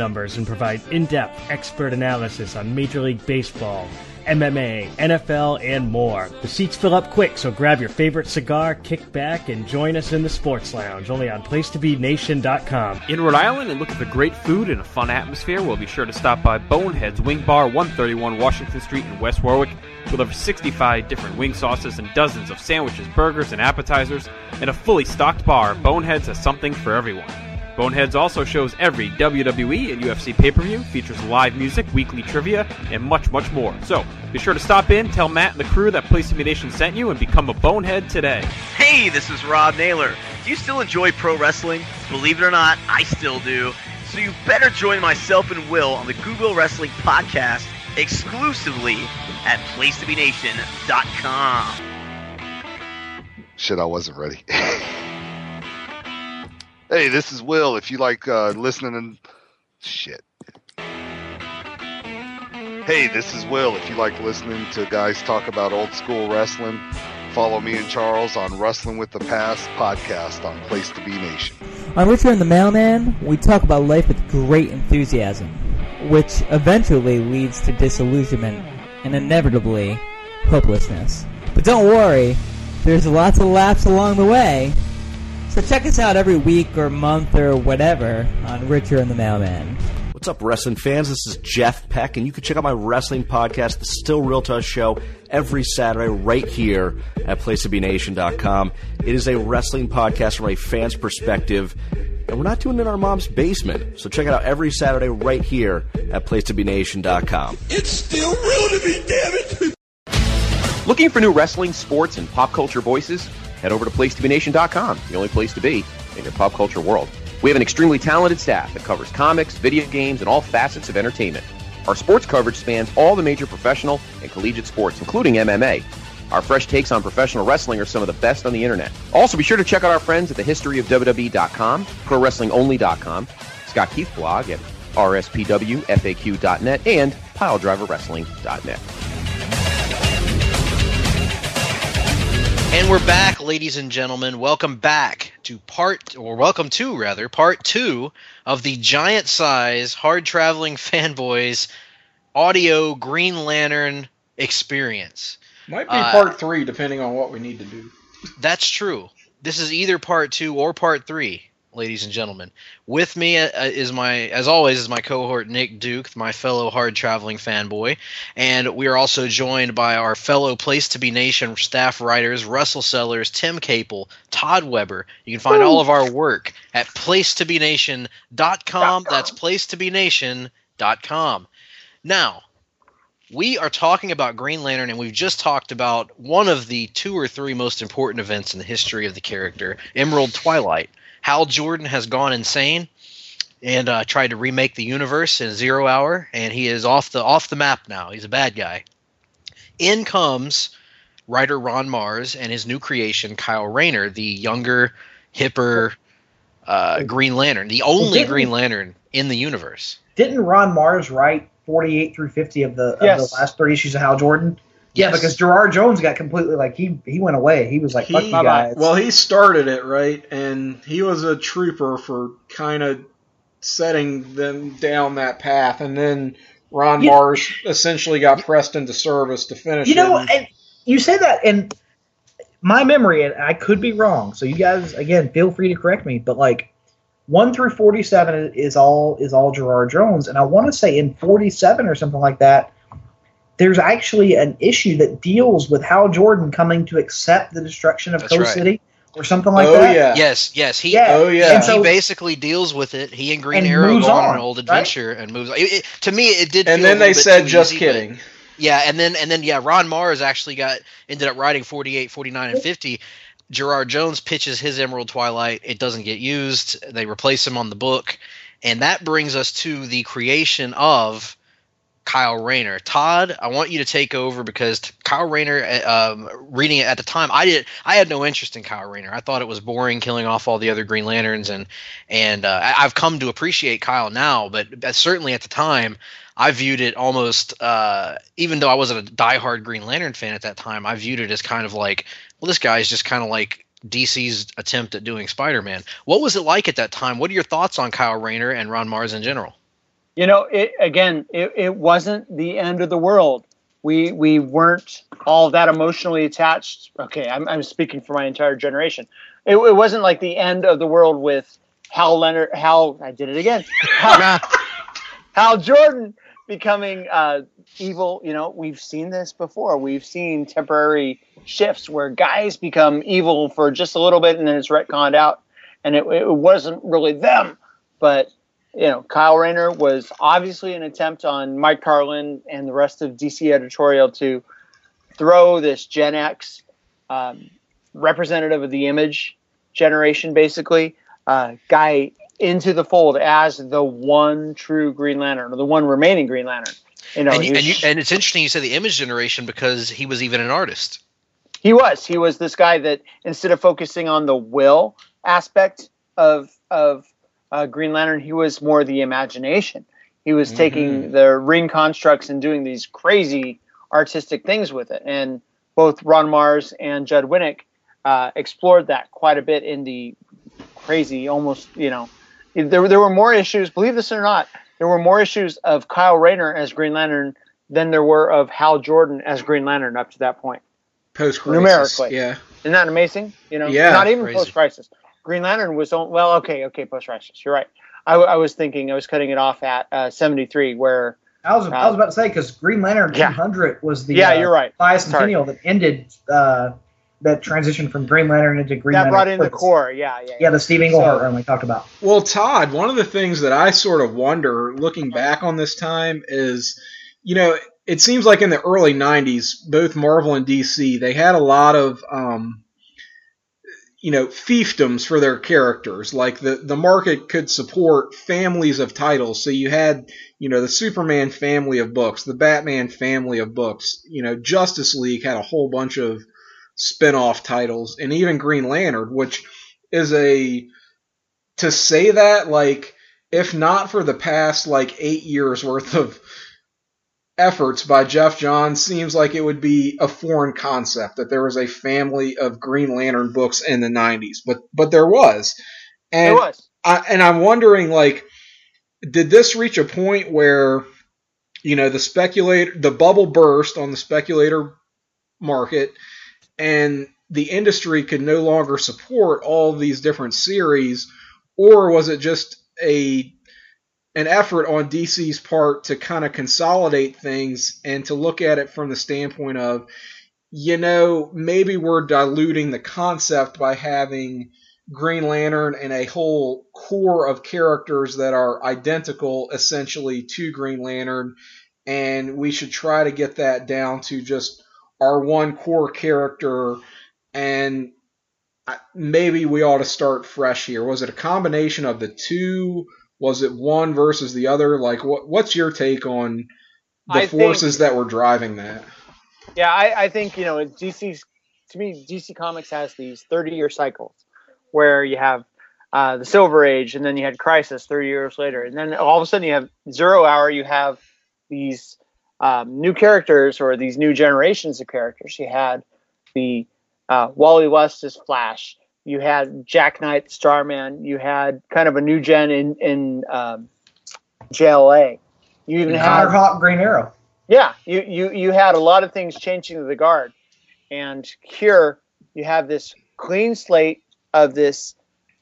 numbers and provide in-depth expert analysis on Major League Baseball, MMA, NFL, and more. The seats fill up quick, so grab your favorite cigar, kick back, and join us in the Sports Lounge, only on PlaceToBeNation.com. In Rhode Island and looking for great food and a fun atmosphere, we'll be sure to stop by Bonehead's Wing Bar, 131 Washington Street in West Warwick, with over 65 different wing sauces and dozens of sandwiches, burgers, and appetizers. In a fully stocked bar, Bonehead's has something for everyone. Boneheads also shows every WWE and UFC pay-per-view, features live music, weekly trivia, and much, much more. So, be sure to stop in, tell Matt and the crew that Place to Be Nation sent you, and become a Bonehead today. Hey, this is Rob Naylor. Do you still enjoy pro wrestling? Believe it or not, I still do. So you better join myself and Will on the Google Wrestling Podcast exclusively at PlaceToBeNation.com. Shit, I wasn't ready. Hey, this is Will. If you like listening and shit. Hey, this is Will. If you like listening to guys talk about old school wrestling, follow me and Charles on Wrestling with the Past podcast on Place to Be Nation. On Richard and the Mailman, we talk about life with great enthusiasm, which eventually leads to disillusionment and inevitably hopelessness. But don't worry, there's lots of laughs along the way. So check us out every week or month or whatever on Richard and the Mailman. What's up, wrestling fans? This is Jeff Peck, and you can check out my wrestling podcast, The Still Real to Us Show, every Saturday right here at PlaceToBeNation.com. It is a wrestling podcast from a fan's perspective, and we're not doing it in our mom's basement. So check it out every Saturday right here at PlaceToBeNation.com. It's still real to me, damn it! Looking for new wrestling, sports, and pop culture voices? Head over to PlaceToBeNation.com, the only place to be in your pop culture world. We have an extremely talented staff that covers comics, video games, and all facets of entertainment. Our sports coverage spans all the major professional and collegiate sports, including MMA. Our fresh takes on professional wrestling are some of the best on the internet. Also, be sure to check out our friends at thehistoryofwwe.com, ProWrestlingOnly.com, Scott Keith's blog at rspwfaq.net, and PileDriverWrestling.net. And we're back, ladies and gentlemen. Welcome back to part 2 of the giant size, hard traveling fanboys audio Green Lantern experience. Might be part 3, depending on what we need to do. That's true. This is either part 2 or part 3, ladies and gentlemen. With me as always, is my cohort Nick Duke, my fellow hard traveling fanboy, and we are also joined by our fellow Place to Be Nation staff writers, Russell Sellers, Tim Capel, Todd Weber. You can find all of our work at PlaceToBeNation.com. That's PlaceToBeNation.com. Now, we are talking about Green Lantern, and we've just talked about one of the 2 or 3 most important events in the history of the character, Emerald Twilight. Hal Jordan has gone insane and tried to remake the universe in 0 Hour, and he is off the map now. He's a bad guy. In comes writer Ron Marz and his new creation, Kyle Rayner, the younger, hipper Green Lantern, the only Green Lantern in the universe. Didn't Ron Marz write 48 through 50 of the last 30 issues of Hal Jordan? Yeah, because Gerard Jones got completely, he went away. He was like, fuck you guys. Well, he started it, right? And he was a trooper for kind of setting them down that path. And then Ron Marz essentially got pressed into service to finish it. And you say that, and my memory, and I could be wrong, so you guys, again, feel free to correct me, but 1 through 47 is all Gerard Jones. And I want to say in 47 or something like that, there's actually an issue that deals with Hal Jordan coming to accept the destruction of Coast City or something like that. Yeah. Yes. He basically deals with it. He and Green Arrow go on an old adventure and moves on. To me, it did. And then they said, "Just kidding." Yeah, and then Ron Marz actually ended up writing 48, 49, and 50. Gerard Jones pitches his Emerald Twilight. It doesn't get used. They replace him on the book, and that brings us to the creation of Kyle Rayner. Todd, I want you to take over because Kyle Rayner, reading it at the time, I had no interest in Kyle Rayner. I thought it was boring, killing off all the other Green Lanterns, and I've come to appreciate Kyle now, but certainly at the time, I viewed it almost, even though I wasn't a diehard Green Lantern fan at that time, I viewed it as kind of like, well, this guy is just kind of like DC's attempt at doing Spider-Man. What was it like at that time? What are your thoughts on Kyle Rayner and Ron Marz in general? It wasn't the end of the world. We weren't all that emotionally attached. Okay, I'm speaking for my entire generation. It wasn't like the end of the world with Hal Jordan becoming evil. We've seen this before. We've seen temporary shifts where guys become evil for just a little bit and then it's retconned out, and it wasn't really them. But Kyle Rayner was obviously an attempt on Mike Carlin and the rest of DC editorial to throw this Gen X representative of the Image generation, basically, guy into the fold as the one true Green Lantern, or the one remaining Green Lantern. And it's interesting you said the Image generation, because he was even an artist. He was this guy that, instead of focusing on the will aspect of Green Lantern, he was more the imagination. He was taking the ring constructs and doing these crazy artistic things with it. And both Ron Mars and Judd Winnick explored that quite a bit in the crazy, almost, there were more issues, believe this or not, there were more issues of Kyle Rayner as Green Lantern than there were of Hal Jordan as Green Lantern up to that point. Post-crisis. Numerically. Yeah. Isn't that amazing? Yeah. Not even crazy. Post-crisis. Green Lantern was okay, post-crisis. You're right. I was cutting it off at 73, where I was about to say, because Green Lantern 200 was the you're right. bicentennial that ended that transition from Green Lantern into Green Lantern. That brought in the core, Yeah, the Steve Englehart run we talked about. Well, Todd, one of the things that I sort of wonder, looking back on this time, is, it seems like in the early 90s, both Marvel and DC, they had a lot of, fiefdoms for their characters. Like the market could support families of titles. So you had, the Superman family of books, the Batman family of books, Justice League had a whole bunch of spin-off titles, and even Green Lantern, which is to say that, like, if not for the past, 8 years worth of efforts by Jeff Johns, seems like it would be a foreign concept that there was a family of Green Lantern books in the 90s, but there was. And there was. I'm wondering, did this reach a point where, the bubble burst on the speculator market, and the industry could no longer support all these different series, or was it just an effort on DC's part to kind of consolidate things and to look at it from the standpoint of, maybe we're diluting the concept by having Green Lantern and a whole core of characters that are identical essentially to Green Lantern, and we should try to get that down to just our one core character, and maybe we ought to start fresh here. Was it a combination of the two? Was it one versus the other? What's your take on the forces that were driving that? Yeah, I think, DC Comics has these 30-year cycles where you have the Silver Age, and then you had Crisis 30 years later, and then all of a sudden you have Zero Hour, you have these new characters, or these new generations of characters. You had the Wally West as Flash. You had Jack Knight, Starman. You had kind of a new gen in JLA. You even had Hawk, Green Arrow. Yeah, you had a lot of things changing to the Guard, and here you have this clean slate of this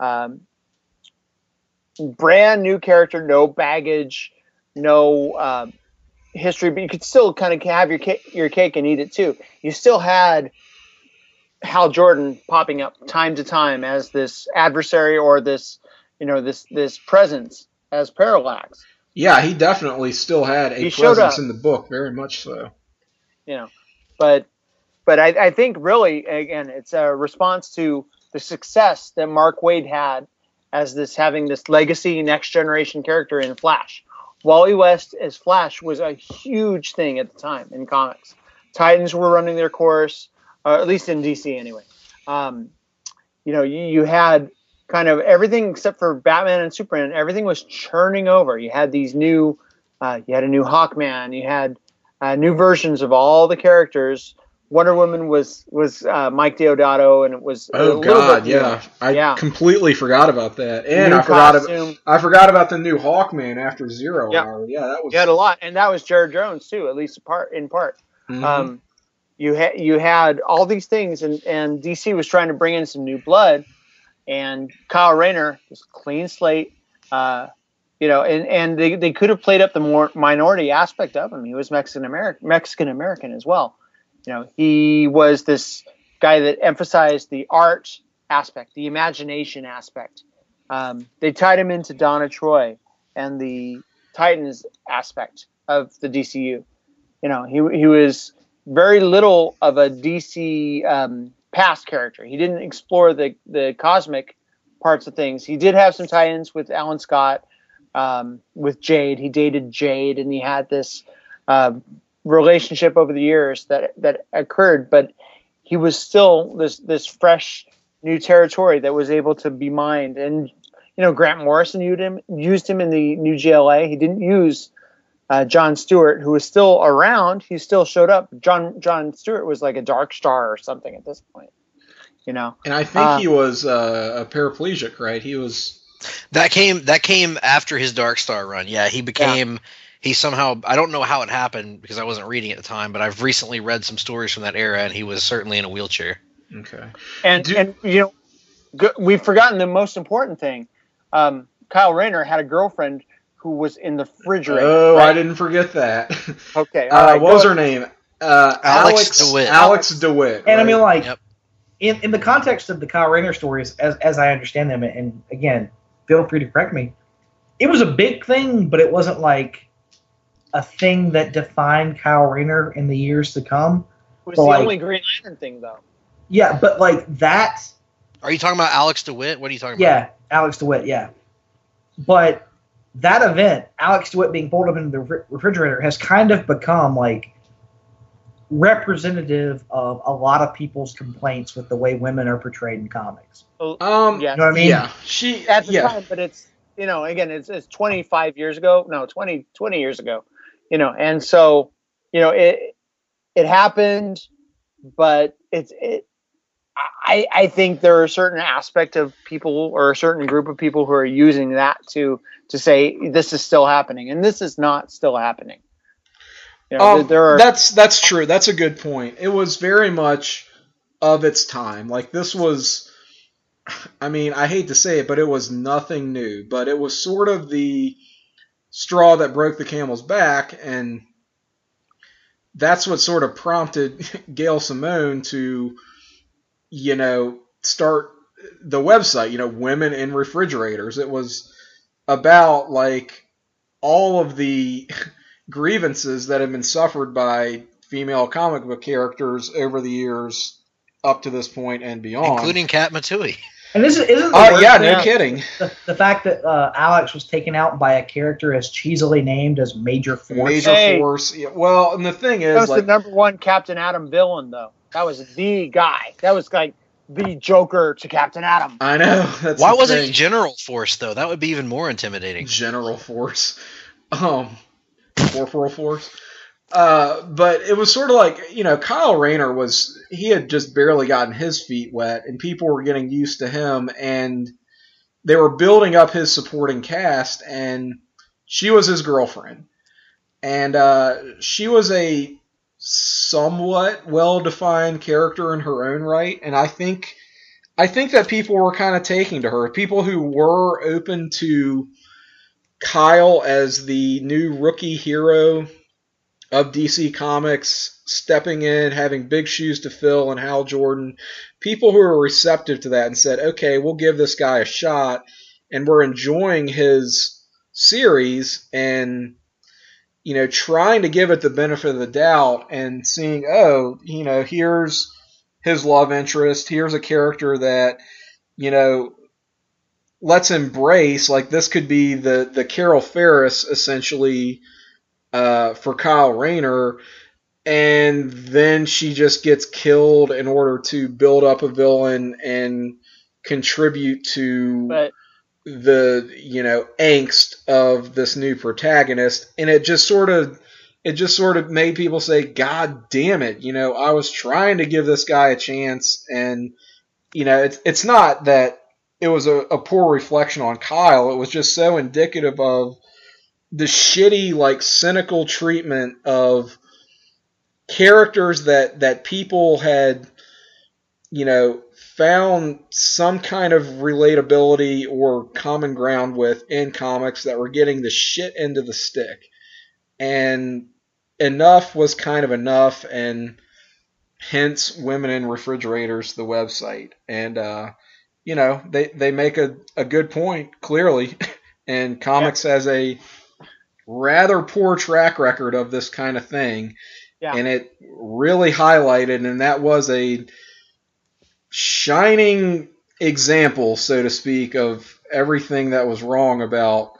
brand new character, no baggage, no history, but you could still kind of have your cake and eat it too. You still had Hal Jordan popping up time to time as this adversary, or this presence as Parallax. Yeah, he definitely still had a presence in the book, very much so. But I think really, again, it's a response to the success that Mark Waid had as having this legacy next generation character in Flash. Wally West as Flash was a huge thing at the time in comics. Titans were running their course, at least in DC anyway. You had kind of everything except for Batman and Superman. Everything was churning over. You had these new, you had a new Hawkman. You had new versions of all the characters Wonder Woman was Mike Deodato, and it was oh god, yeah. I completely forgot about that, and I forgot about the new Hawkman after Zero Hour. Yeah, that was. You had a lot, and that was Jared Jones too, at least in part. Mm-hmm. You had all these things, and DC was trying to bring in some new blood, and Kyle Rayner was a clean slate. And they could have played up the more minority aspect of him. He was Mexican American as well. He was this guy that emphasized the art aspect, the imagination aspect. They tied him into Donna Troy and the Titans aspect of the DCU. He was very little of a DC past character. He didn't explore the cosmic parts of things. He did have some tie-ins with Alan Scott, with Jade. He dated Jade, and he had this relationship over the years that occurred, but he was still this fresh new territory that was able to be mined. And Grant Morrison used him in the new JLA. He didn't use John Stewart, who was still around. He still showed up. John Stewart was like a Dark Star or something at this point, And I think he was a paraplegic, right? He was. That came after his Dark Star run. Yeah, he became. Yeah. He somehow, I don't know how it happened because I wasn't reading at the time, but I've recently read some stories from that era, and he was certainly in a wheelchair. Okay. And we've forgotten the most important thing. Kyle Rayner had a girlfriend who was in the refrigerator. Oh, right? I didn't forget that. Okay. What was her name? Alex DeWitt. Alex DeWitt. And right? I mean, in the context of the Kyle Rayner stories, as I understand them, and again, feel free to correct me, it was a big thing, but it wasn't like a thing that defined Kyle Rayner in the years to come. It was the only Green Lantern thing, though. Yeah, but that. Are you talking about Alex DeWitt? What are you talking about? Yeah, Alex DeWitt, yeah. But that event, Alex DeWitt being pulled up into the refrigerator, has kind of become representative of a lot of people's complaints with the way women are portrayed in comics. Yeah. You know what I mean? Yeah. At the time, but it's, again, it's 25 years ago. No, 20 years ago. And so, it happened, but I think there are a certain aspect of people or a certain group of people who are using that to say this is still happening, and this is not still happening. That's true. That's a good point. It was very much of its time. This was, I mean, I hate to say it, but it was nothing new, but it was sort of the straw that broke the camel's back, and that's what sort of prompted Gail Simone to, start the website, Women in Refrigerators. It was about all of the grievances that have been suffered by female comic book characters over the years up to this point and beyond, including Kat Matui. And this isn't no kidding. The fact that Alex was taken out by a character as cheesily named as Major Force. Major Force. Yeah. Well, and the thing is, that was the number one Captain Atom villain, though. That was the guy. That was the Joker to Captain Atom. I know. Why wasn't it General Force though? That would be even more intimidating. General Force. Corporal Force. But it was sort of Kyle Rayner he had just barely gotten his feet wet, and people were getting used to him, and they were building up his supporting cast, and she was his girlfriend. And she was a somewhat well-defined character in her own right, and I think that people were kind of taking to her. People who were open to Kyle as the new rookie hero of DC Comics, stepping in, having big shoes to fill, and Hal Jordan, people who were receptive to that and said, okay, we'll give this guy a shot, and we're enjoying his series, and trying to give it the benefit of the doubt, and seeing, here's his love interest, here's a character that, let's embrace, this could be the Carol Ferris, essentially, for Kyle Rayner, and then she just gets killed in order to build up a villain and contribute to the angst of this new protagonist, and it just sort of it just sort of made people say, God damn it, I was trying to give this guy a chance, and it's not that it was a poor reflection on Kyle. It was just so indicative of the shitty, like, cynical treatment of characters that people had, found some kind of relatability or common ground with in comics that were getting the shit end of the stick. And enough was kind of enough, and hence Women in Refrigerators, the website. And, they make a good point, clearly. And comics has a rather poor track record of this kind of thing. Yeah. And it really highlighted, and that was a shining example, so to speak, of everything that was wrong about,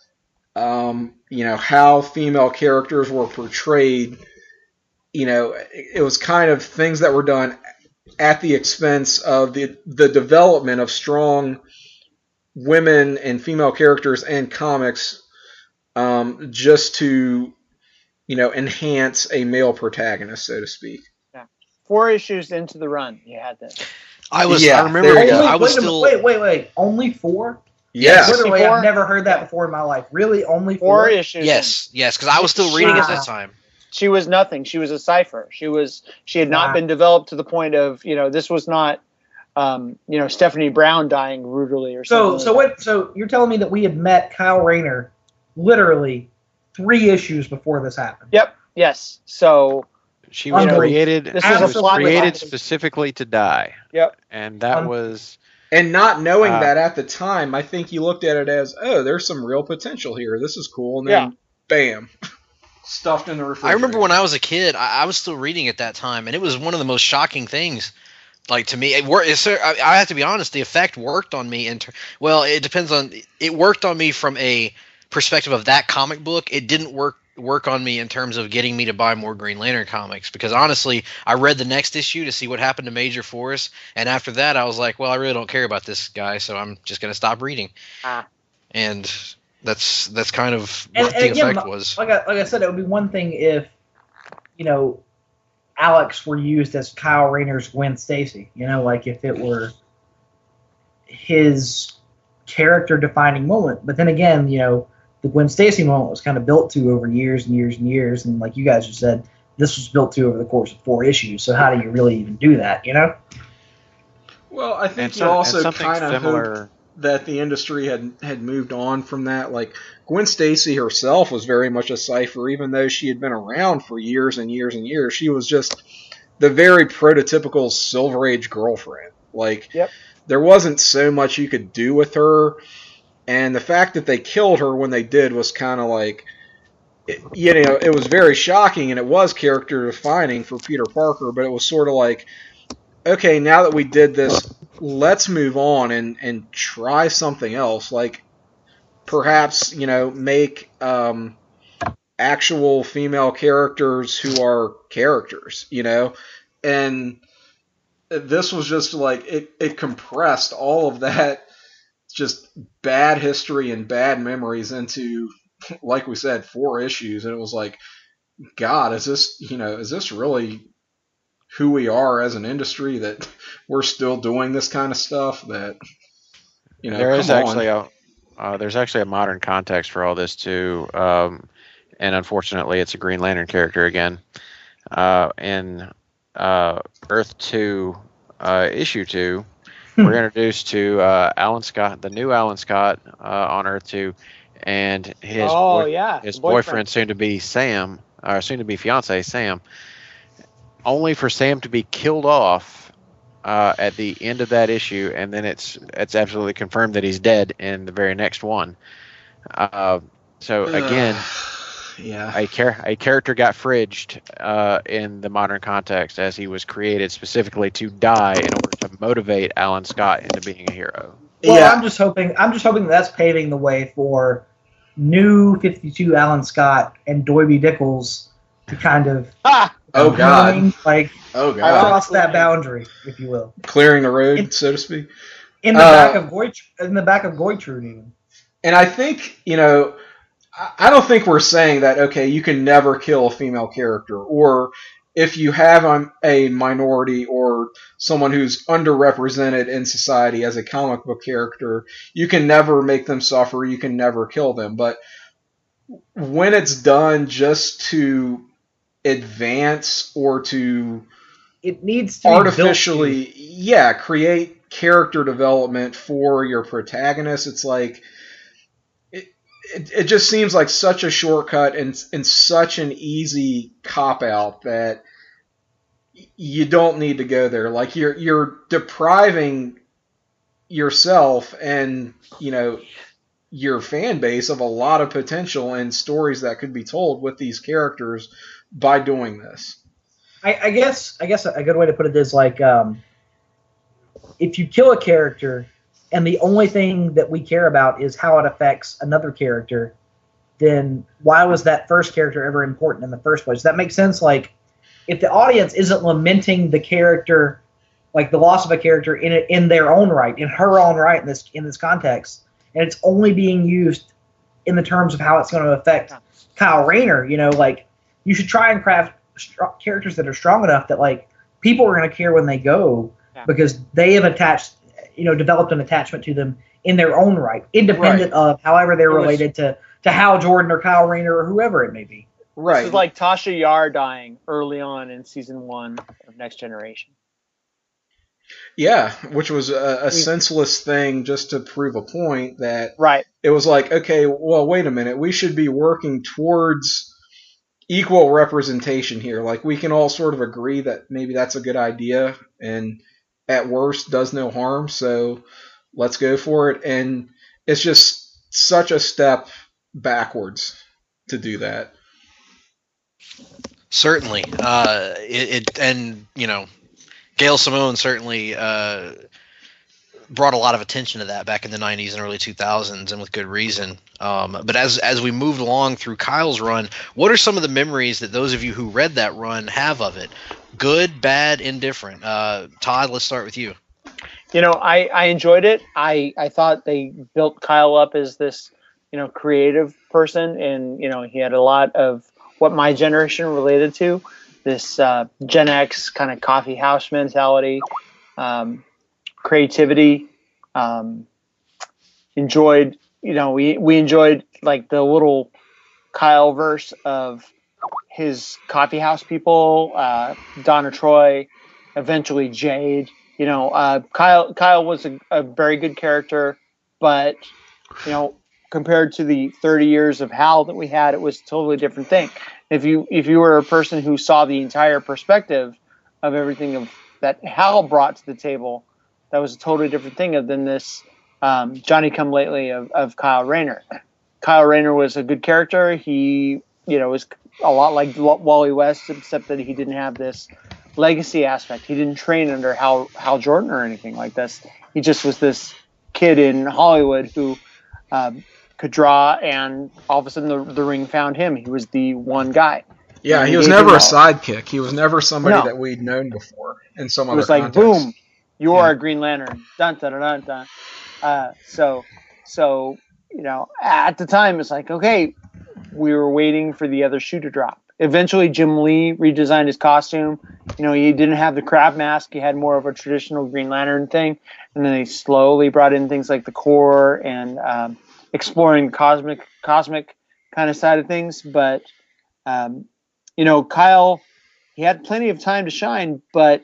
how female characters were portrayed. It was kind of things that were done at the expense of the development of strong women and female characters in comics, just to, enhance a male protagonist, so to speak. Yeah. 4 issues into the run, you had this. I remember. Wait. Only 4? Yes. Literally, I've never heard that before in my life. Really, only 4 issues? Yes, because I was still reading at that time. She was nothing. She was a cipher. She had not been developed to the point of, this was not, Stephanie Brown dying brutally or something. So you're telling me that we had met Kyle Rayner literally 3 issues before this happened? Yep. Yes. So she was created. This was created specifically to die. Yep. And that was. And not knowing that at the time, I think you looked at it as, oh, there's some real potential here. This is cool. And then, bam, stuffed in the refrigerator. I remember when I was a kid, I was still reading at that time, and it was one of the most shocking things. Like, to me, I have to be honest, the effect worked on me. It depends on. It worked on me from a perspective of that comic book. It didn't work on me in terms of getting me to buy more Green Lantern comics, because honestly, I read the next issue to see what happened to Major Force, and after that I was like, well, I really don't care about this guy, so I'm just going to stop reading. And that's kind of what the effect was. Like I said, it would be one thing if, Alex were used as Kyle Rayner's Gwen Stacy, like if it were his character defining moment. But then again, the Gwen Stacy moment was kind of built to over years and years and years, and like you guys just said, this was built to over the course of 4 issues. So how do you really even do that? Well, I think you also kind of hope that the industry had moved on from that. Like, Gwen Stacy herself was very much a cipher, even though she had been around for years and years and years. She was just the very prototypical Silver Age girlfriend. Like, there wasn't so much you could do with her. And the fact that they killed her when they did was kind of like, it was very shocking, and it was character defining for Peter Parker, but it was sort of like, okay, now that we did this, let's move on and try something else. Like, perhaps, make actual female characters who are characters, And this was just like, it compressed all of that just bad history and bad memories into, like we said, 4 issues. And it was like, God, is this really who we are as an industry, that we're still doing this kind of stuff? That, there's actually a modern context for all this too. And unfortunately it's a Green Lantern character again. In Earth 2, issue 2, we're introduced to Alan Scott, the new Alan Scott, on Earth 2, and his boyfriend, soon to be Sam, or soon to be fiance Sam, only for Sam to be killed off at the end of that issue, and then it's absolutely confirmed that he's dead in the very next one. So again, a character got fridged in the modern context, as he was created specifically to die in order to motivate Alan Scott into being a hero. Well, I'm just hoping that's paving the way for new 52 Alan Scott and Doiby Dickles to kind of cross that boundary, if you will, clearing the road, so to speak, in the back of Goitrud even. And I think I don't think we're saying that, okay, you can never kill a female character, or if you have a minority or someone who's underrepresented in society as a comic book character, you can never make them suffer, you can never kill them. But when it's done just to advance or to it needs to artificially create character development for your protagonist, it's like it just seems like such a shortcut and such an easy cop-out that you don't need to go there. Like, you're depriving yourself and, your fan base of a lot of potential and stories that could be told with these characters by doing this. I guess a good way to put it is like, if you kill a character and the only thing that we care about is how it affects another character, then why was that first character ever important in the first place? Does that make sense? Like, if the audience isn't lamenting the character, like the loss of a character in their own right, in her own right in this context, and it's only being used in the terms of how it's going to affect Kyle Rayner, like, you should try and craft characters that are strong enough that, like, people are going to care when they go because they have developed an attachment to them in their own right, independent of however they're related to Hal Jordan or Kyle Rayner or whoever it may be. Right. This is like Tasha Yar dying early on in season 1 of Next Generation. Yeah, which was a senseless thing just to prove a point that right. It was like, okay, well, wait a minute. We should be working towards equal representation here. Like, we can all sort of agree that maybe that's a good idea and at worst does no harm, so let's go for it. And it's just such a step backwards to do that. Certainly. Gail Simone certainly brought a lot of attention to that back in the 90s and early 2000s, and with good reason. But as we moved along through Kyle's run, what are some of the memories that those of you who read that run have of it? Good, bad, indifferent. Todd, let's start with you. I enjoyed it. I thought they built Kyle up as this, creative person, and, he had a lot of what my generation related to, this Gen X kind of coffee house mentality, creativity. Enjoyed, we enjoyed like the little Kyle verse of his coffee house people, Donna Troy, eventually Jade. Kyle was a very good character, but compared to the 30 years of Hal that we had, it was a totally different thing. If you were a person who saw the entire perspective of everything that Hal brought to the table, that was a totally different thing than this Johnny Come Lately of Kyle Rayner. Kyle Rayner was a good character. He was a lot like Wally West, except that he didn't have this legacy aspect. He didn't train under Hal Jordan or anything like this. He just was this kid in Hollywood who could draw, and all of a sudden the ring found him. He was the one guy. Yeah, he was never a sidekick. He was never somebody that we'd known before in some other context. It was like, boom, you are a Green Lantern. Dun, dun, dun, dun, dun. So at the time, it's like, okay, we were waiting for the other shoe to drop. Eventually, Jim Lee redesigned his costume. He didn't have the crab mask. He had more of a traditional Green Lantern thing. And then they slowly brought in things like the core and exploring cosmic kind of side of things. But, Kyle, he had plenty of time to shine, but,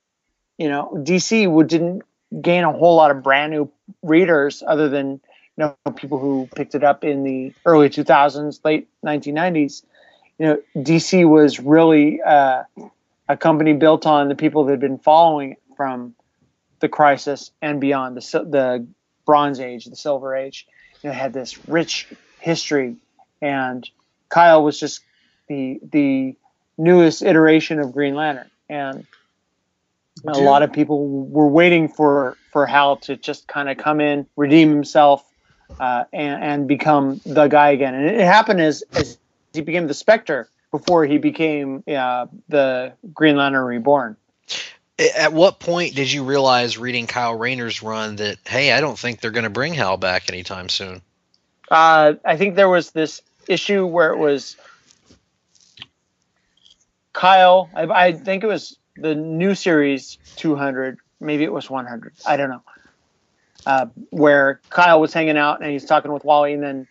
DC didn't gain a whole lot of brand new readers other than, people who picked it up in the early 2000s, late 1990s. DC was really a company built on the people that had been following it from the Crisis and beyond, the Bronze Age, the Silver Age. It had this rich history, and Kyle was just the newest iteration of Green Lantern, and a lot of people were waiting for Hal to just kind of come in, redeem himself, and become the guy again. And it happened as he became the Spectre before he became the Green Lantern Reborn. At what point did you realize, reading Kyle Rayner's run, that, hey, I don't think they're going to bring Hal back anytime soon? I think there was this issue where it was Kyle. I think it was the new series 200. Maybe it was 100. I don't know. Where Kyle was hanging out and he's talking with Wally, and then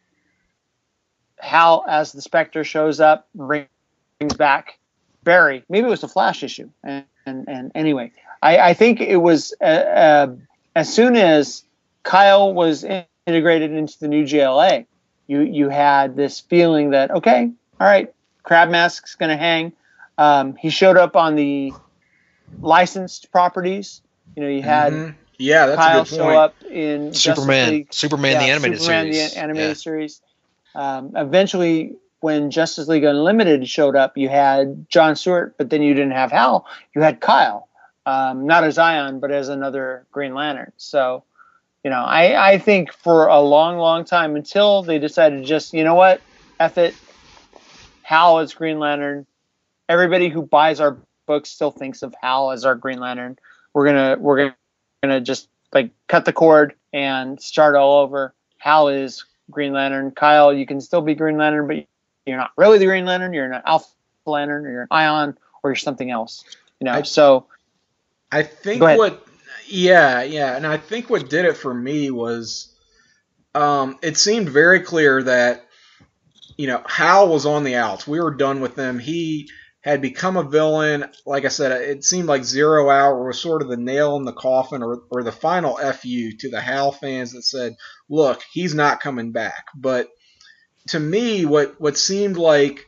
Hal, as the Spectre, shows up, brings back Barry. Maybe it was the Flash issue. And anyway, I think it was as soon as Kyle was integrated into the new JLA, you had this feeling that, okay, all right, Crab Mask's going to hang. He showed up on the licensed properties. You had that's Kyle a good point. show up in Superman the animated series. The animated series. Eventually, when Justice League Unlimited showed up, you had John Stewart, but then you didn't have Hal. You had Kyle, not as Zion, but as another Green Lantern. So, I think for a long, long time, until they decided to just, you know what, F it, Hal is Green Lantern. Everybody who buys our books still thinks of Hal as our Green Lantern. We're gonna just cut the cord and start all over. Hal is Green Lantern. Kyle, you can still be Green Lantern, but you're not really the Green Lantern. You're an Alpha Lantern, or you're an Ion, or you're something else. So I think and I think what did it for me was it seemed very clear that Hal was on the outs. We were done with him. He had become a villain. Like I said, it seemed like Zero Hour was sort of the nail in the coffin, or the final FU to the Hal fans that said, look, he's not coming back. But to me, what seemed like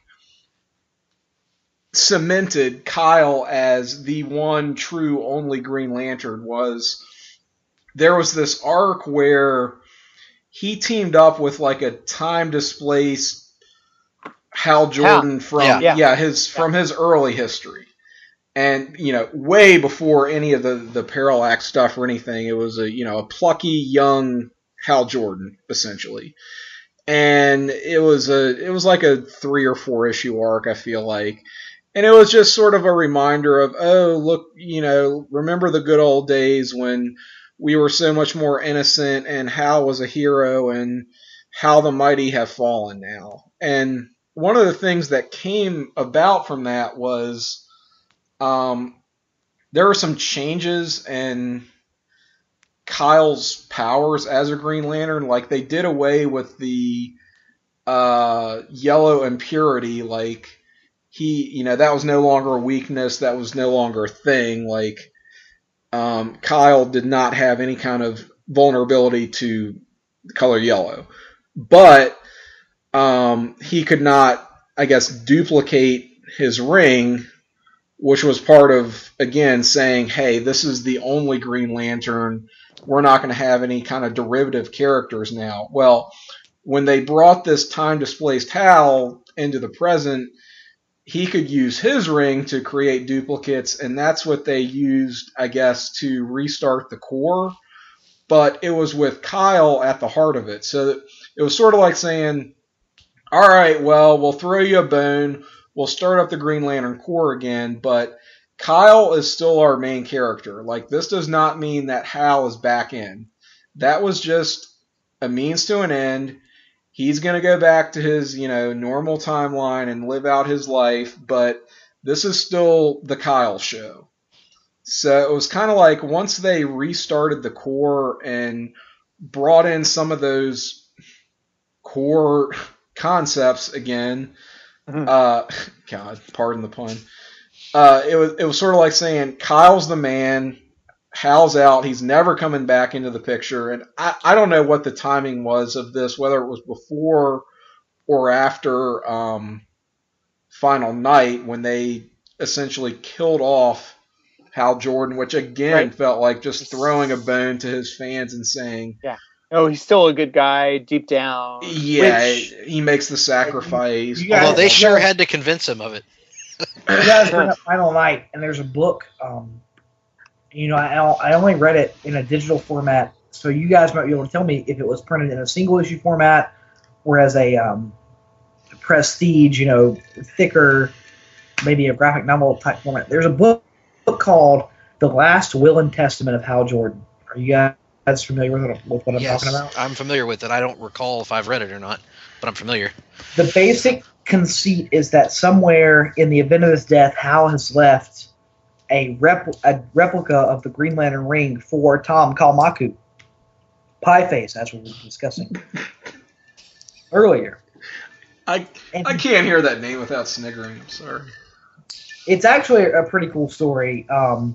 cemented Kyle as the one true only Green Lantern was there was this arc where he teamed up with a time-displaced Hal Jordan from his early history. And, way before any of the Parallax stuff or anything, it was a plucky young Hal Jordan, essentially. And it was like a 3 or 4 issue arc, I feel like. And it was just sort of a reminder of, oh, look, remember the good old days when we were so much more innocent and Hal was a hero and how the mighty have fallen now. And one of the things that came about from that was there were some changes in Kyle's powers as a Green Lantern. Like, they did away with the yellow impurity. Like, he, that was no longer a weakness. That was no longer a thing. Like, Kyle did not have any kind of vulnerability to the color yellow. But he could not, I guess, duplicate his ring, which was part of, again, saying, hey, this is the only Green Lantern. We're not going to have any kind of derivative characters now. Well, when they brought this time-displaced Hal into the present, he could use his ring to create duplicates, and that's what they used, I guess, to restart the core. But it was with Kyle at the heart of it. So it was sort of like saying, all right, well, we'll throw you a bone. We'll start up the Green Lantern Corps again, but Kyle is still our main character. Like, this does not mean that Hal is back in. That was just a means to an end. He's going to go back to his, normal timeline and live out his life, but this is still the Kyle show. So it was kind of like once they restarted the Corps and brought in some of those core concepts again, God, pardon the pun. It was sort of like saying Kyle's the man, Hal's out, he's never coming back into the picture, and I don't know what the timing was of this, whether it was before or after Final Night when they essentially killed off Hal Jordan, which again felt like just throwing a bone to his fans and saying, oh, he's still a good guy deep down. Yeah, he makes the sacrifice. Although they sure had to convince him of it. You guys bring up Final Night, and there's a book. I only read it in a digital format, so you guys might be able to tell me if it was printed in a single issue format or as a prestige, thicker, maybe a graphic novel type format. There's a book called The Last Will and Testament of Hal Jordan. Are you guys familiar with what I'm talking about? I'm familiar with it. I don't recall if I've read it or not, but I'm familiar. The basic conceit is that somewhere in the event of his death, Hal has left a replica of the Green Lantern ring for Tom Kalmaku. Pie face, as we were discussing earlier. I can't hear that name without sniggering. I'm sorry. It's actually a pretty cool story. Hal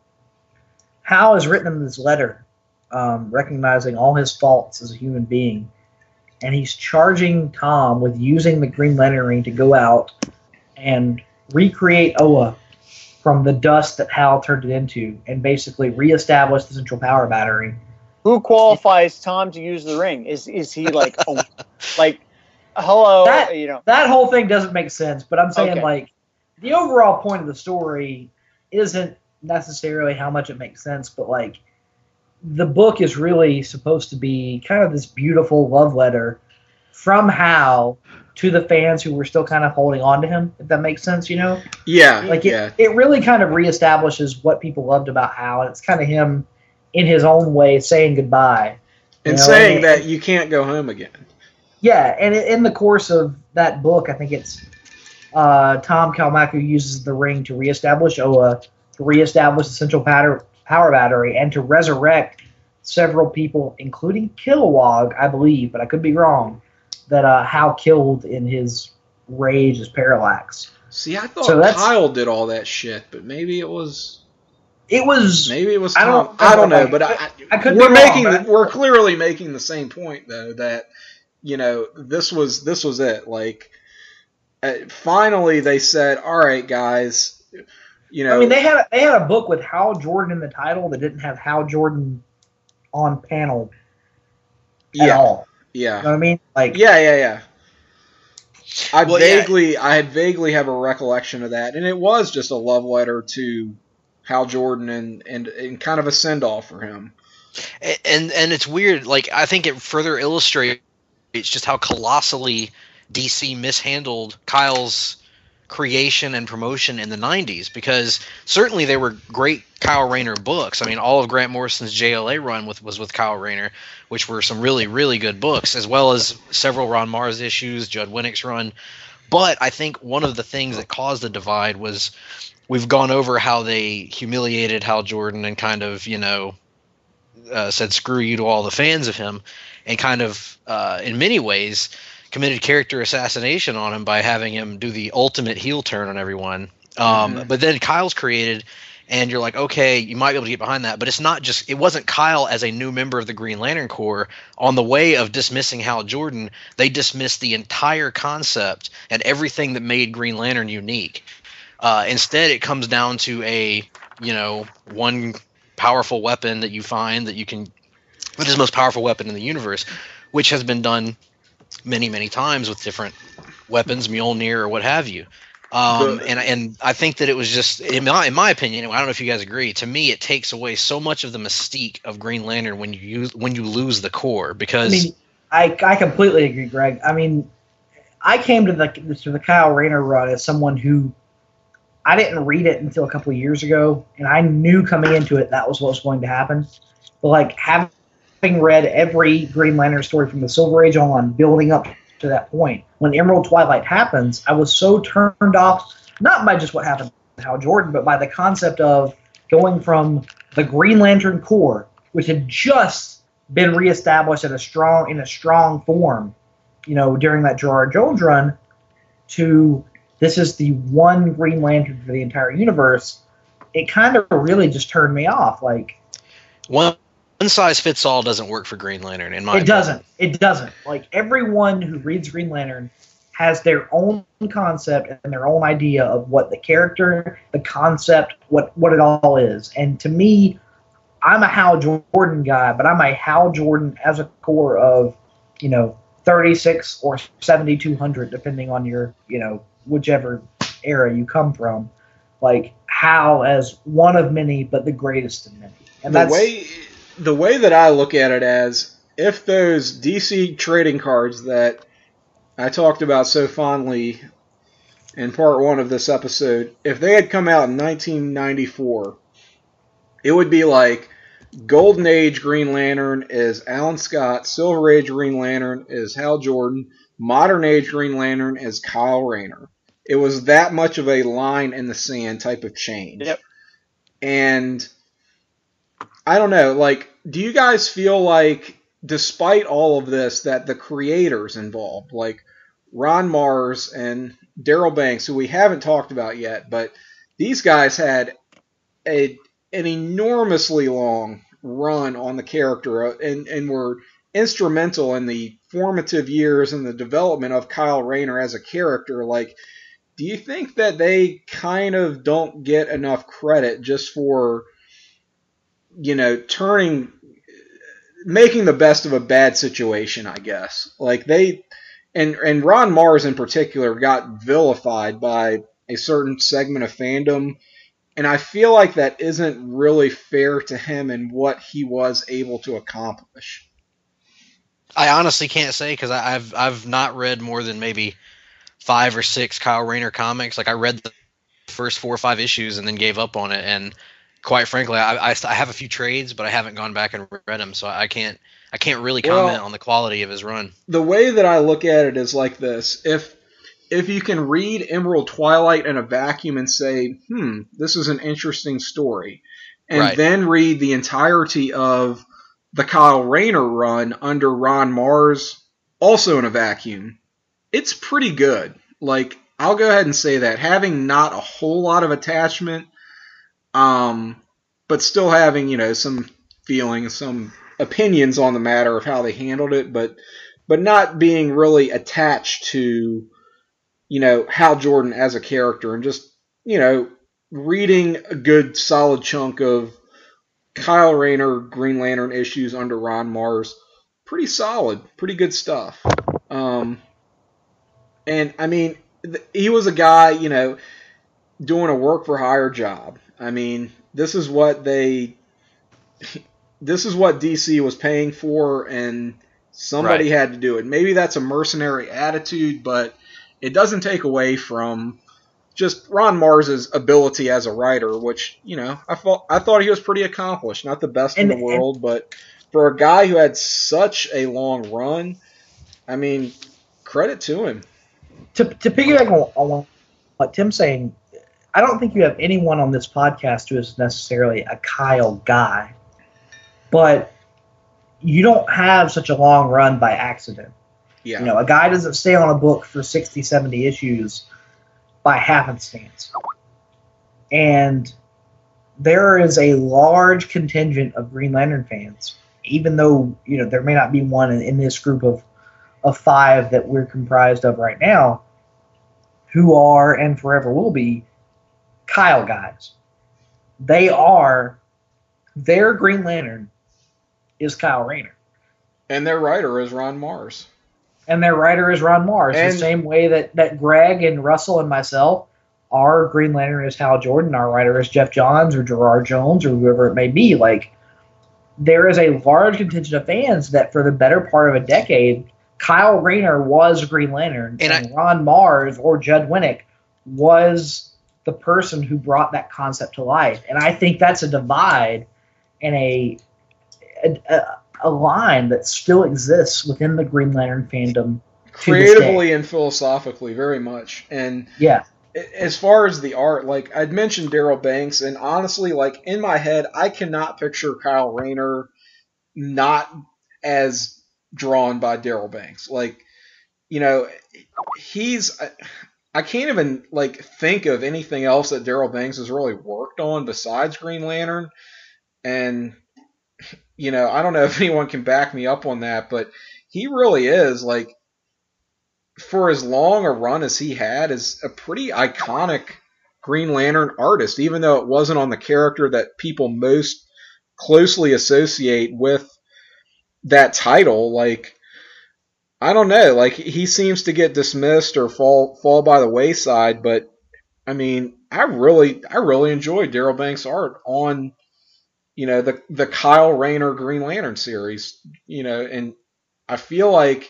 has written him this letter, recognizing all his faults as a human being, and he's charging Tom with using the Green Lantern ring to go out and recreate Oa from the dust that Hal turned it into, and basically reestablish the Central Power Battery. Who qualifies Tom to use the ring? Is he like, hello? That whole thing doesn't make sense. But I'm saying the overall point of the story isn't necessarily how much it makes sense, but the book is really supposed to be kind of this beautiful love letter from Hal to the fans who were still kind of holding on to him, if that makes sense, Yeah. It really kind of reestablishes what people loved about Hal, and it's kind of him in his own way saying goodbye. And saying that you can't go home again. Yeah, and in the course of that book, I think it's Tom Kalmaku uses the ring to reestablish Oa, to reestablish the Central Power Battery, and to resurrect several people, including Kilowog, I believe, but I could be wrong, that Hal killed in his rage as Parallax. See, I thought Kyle did all that shit, but maybe it was... Maybe it was Tom. I don't know, but I could be wrong, we're clearly making the same point, though, that, this was it. Finally they said, all right, guys, I mean, they had a book with Hal Jordan in the title that didn't have Hal Jordan on panel at all. Yeah. You know what I mean? Yeah. I vaguely have a recollection of that, and it was just a love letter to Hal Jordan and kind of a send-off for him. And it's weird. I think it further illustrates just how colossally DC mishandled Kyle's creation and promotion in the 90s, because certainly they were great Kyle Rayner books. I mean, all of Grant Morrison's JLA run was with Kyle Rayner, which were some really, really good books, as well as several Ron Mars issues, Judd Winnick's run. But I think one of the things that caused the divide was we've gone over how they humiliated Hal Jordan and kind of, said screw you to all the fans of him, and kind of, in many ways, committed character assassination on him by having him do the ultimate heel turn on everyone. But then Kyle's created, and you're like, okay, you might be able to get behind that. But it wasn't Kyle as a new member of the Green Lantern Corps. On the way of dismissing Hal Jordan, they dismissed the entire concept and everything that made Green Lantern unique. Instead, it comes down to one powerful weapon that you find that is the most powerful weapon in the universe, which has been done many, many times with different weapons, Mjolnir or what have you. And I think that it was just, in my opinion, I don't know if you guys agree, to me it takes away so much of the mystique of Green Lantern when you lose the core, because I completely agree, Greg. I mean, I came to the Kyle Rayner run as someone who I didn't read it until a couple of years ago, and I knew coming into it that was what was going to happen. But having read every Green Lantern story from the Silver Age on, building up to that point, when Emerald Twilight happens, I was so turned off, not by just what happened to Hal Jordan, but by the concept of going from the Green Lantern Corps, which had just been reestablished in a strong form, during that Gerard Jones run, to this is the one Green Lantern for the entire universe. It kind of really just turned me off. One size fits all doesn't work for Green Lantern, in my opinion. It doesn't. Everyone who reads Green Lantern has their own concept and their own idea of what the character, the concept, what it all is. And to me, I'm a Hal Jordan guy, but I'm a Hal Jordan as a core of, 36 or 7,200, depending on your, whichever era you come from. Hal as one of many, but the greatest of many. And the way that I look at it as, if those DC trading cards that I talked about so fondly in part one of this episode, if they had come out in 1994, it would be like Golden Age Green Lantern is Alan Scott, Silver Age Green Lantern is Hal Jordan, modern age Green Lantern is Kyle Rayner. It was that much of a line in the sand type of change. Yep. And I don't know, like, do you guys feel like, despite all of this, that the creators involved, like Ron Mars and Daryl Banks, who we haven't talked about yet, but these guys had an enormously long run on the character and were instrumental in the formative years and the development of Kyle Rayner as a character. Like, do you think that they kind of don't get enough credit just for, you know, making the best of a bad situation, I guess? Like, they, and Ron Mars in particular got vilified by a certain segment of fandom, and I feel like that isn't really fair to him and what he was able to accomplish. I honestly can't say, because I've not read more than maybe 5 or 6 Kyle Rayner comics. Like, I read the first 4 or 5 issues and then gave up on it. And quite frankly, I have a few trades, but I haven't gone back and read them, so I can't really comment on the quality of his run. The way that I look at it is like this: if you can read Emerald Twilight in a vacuum and say, this is an interesting story, and then read the entirety of the Kyle Rayner run under Ron Mars, also in a vacuum, it's pretty good. Like, I'll go ahead and say that. Having not a whole lot of attachment, but still having, you know, some feelings, some opinions on the matter of how they handled it, but not being really attached to, you know, Hal Jordan as a character, and just, you know, reading a good solid chunk of Kyle Rayner Green Lantern issues under Ron Mars. Pretty solid, pretty good stuff. And I mean, he was a guy, you know, doing a work for hire job. I mean, this is what DC was paying for, and somebody had to do it. Maybe that's a mercenary attitude, but it doesn't take away from just Ron Mars's ability as a writer, which, you know, I thought he was pretty accomplished. Not the best in the world, but for a guy who had such a long run, I mean, credit to him. To piggyback on what Tim's saying, I don't think you have anyone on this podcast who is necessarily a Kyle guy, but you don't have such a long run by accident. Yeah. You know, a guy doesn't stay on a book for 60, 70 issues by happenstance. And there is a large contingent of Green Lantern fans, even though, you know, there may not be one in this group of 5 that we're comprised of right now, who are and forever will be Kyle guys. Their Green Lantern is Kyle Rayner. And their writer is Ron Mars. The same way that Greg and Russell and myself, our Green Lantern is Hal Jordan, our writer is Jeff Johns or Gerard Jones or whoever it may be. Like, there is a large contingent of fans that for the better part of a decade, Kyle Rayner was Green Lantern, and Ron Mars or Judd Winnick was the person who brought that concept to life. And I think that's a divide and a line that still exists within the Green Lantern fandom, creatively and philosophically, very much. And yeah, as far as the art, like, I'd mentioned Daryl Banks, and honestly, like, in my head, I cannot picture Kyle Rayner not as drawn by Daryl Banks. Like, you know, I can't even, like, think of anything else that Daryl Banks has really worked on besides Green Lantern. And, you know, I don't know if anyone can back me up on that, but he really is, like, for as long a run as he had, is a pretty iconic Green Lantern artist, even though it wasn't on the character that people most closely associate with that title. Like, I don't know, like, he seems to get dismissed or fall by the wayside, but I mean, I really enjoyed Daryl Banks' art on, you know, the Kyle Rayner Green Lantern series, you know, and I feel like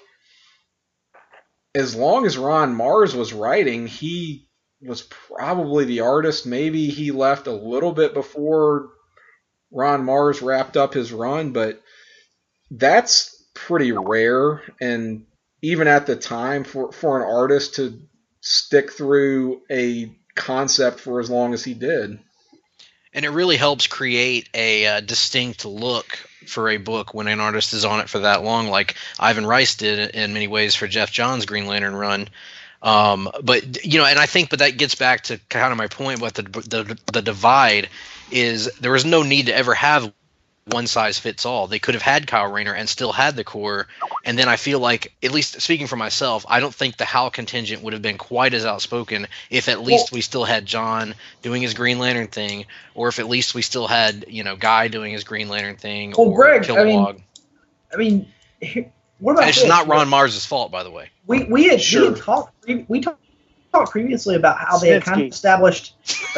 as long as Ron Mars was writing, he was probably the artist. Maybe he left a little bit before Ron Mars wrapped up his run, but that's pretty rare. And, even at the time, for an artist to stick through a concept for as long as he did. And it really helps create a distinct look for a book when an artist is on it for that long, like Ivan Rice did in many ways for Jeff Johns' Green Lantern run. But you know, and I think, but that gets back to kind of my point. What the divide is, there was no need to ever have one size fits all. They could have had Kyle Rayner and still had the core. And then I feel like, at least speaking for myself, I don't think the Hal contingent would have been quite as outspoken if at least we still had John doing his Green Lantern thing, or if at least we still had, you know, Guy doing his Green Lantern thing. Well, or Greg, Kilowog. I mean, what about and it's this? not Ron Mars' fault, by the way. We had talked previously about how they had kind of established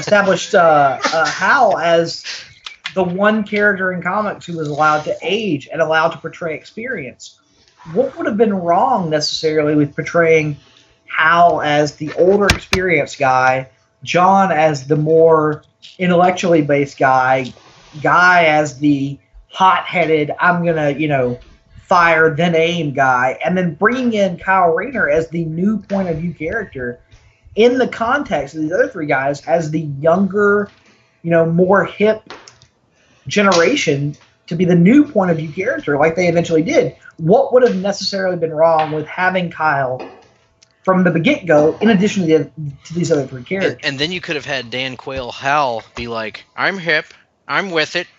Hal as the one character in comics who was allowed to age and allowed to portray experience. What would have been wrong necessarily with portraying Hal as the older, experienced guy, John as the more intellectually based guy, Guy as the hot-headed, I'm gonna, you know, fire then aim guy, and then bringing in Kyle Rayner as the new point of view character in the context of these other three guys as the younger, you know, more hip generation to be the new point of view character like they eventually did. What would have necessarily been wrong with having Kyle from the get-go in addition to these other three characters? And then you could have had Dan Quayle Hal be like, I'm hip, I'm with it.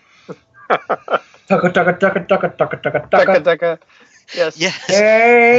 Tucka. Yes. Hey,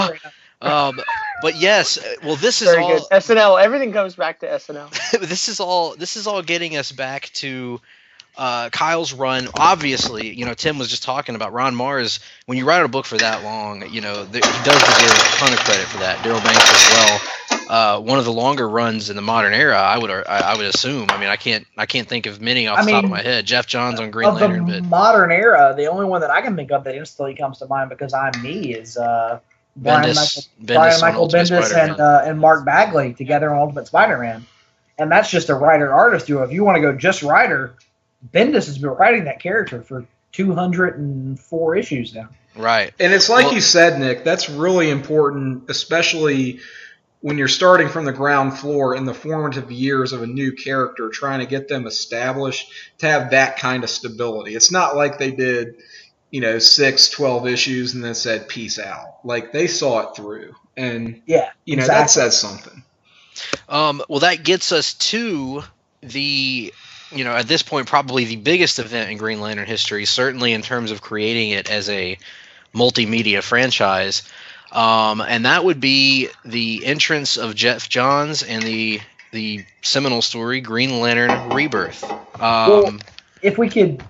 but yes, well, this is very all good. SNL. Everything comes back to SNL. This is all getting us back to Kyle's run. Obviously, you know, Tim was just talking about Ron Mars. When you write a book for that long, you know, he does deserve a ton of credit for that. Daryl Banks as well. One of the longer runs in the modern era, I would assume. I mean, I can't think of many off the top of my head. Jeff Johns on Green Lantern. The modern era, the only one that I can think of that instantly comes to mind because I'm me is Brian Michael Bendis and Mark Bagley together on Ultimate Spider-Man. And that's just a writer-artist duo. If you want to go just writer, Bendis has been writing that character for 204 issues now. Right. And it's like you said, Nick, that's really important, especially when you're starting from the ground floor in the formative years of a new character, trying to get them established to have that kind of stability. It's not like they did, 6-12 issues and then said, peace out. Like, they saw it through. And, exactly. That says something. Well, that gets us to the, at this point, probably the biggest event in Green Lantern history, certainly in terms of creating it as a multimedia franchise. And that would be the entrance of Jeff Johns and the seminal story, Green Lantern Rebirth. Well, if we could...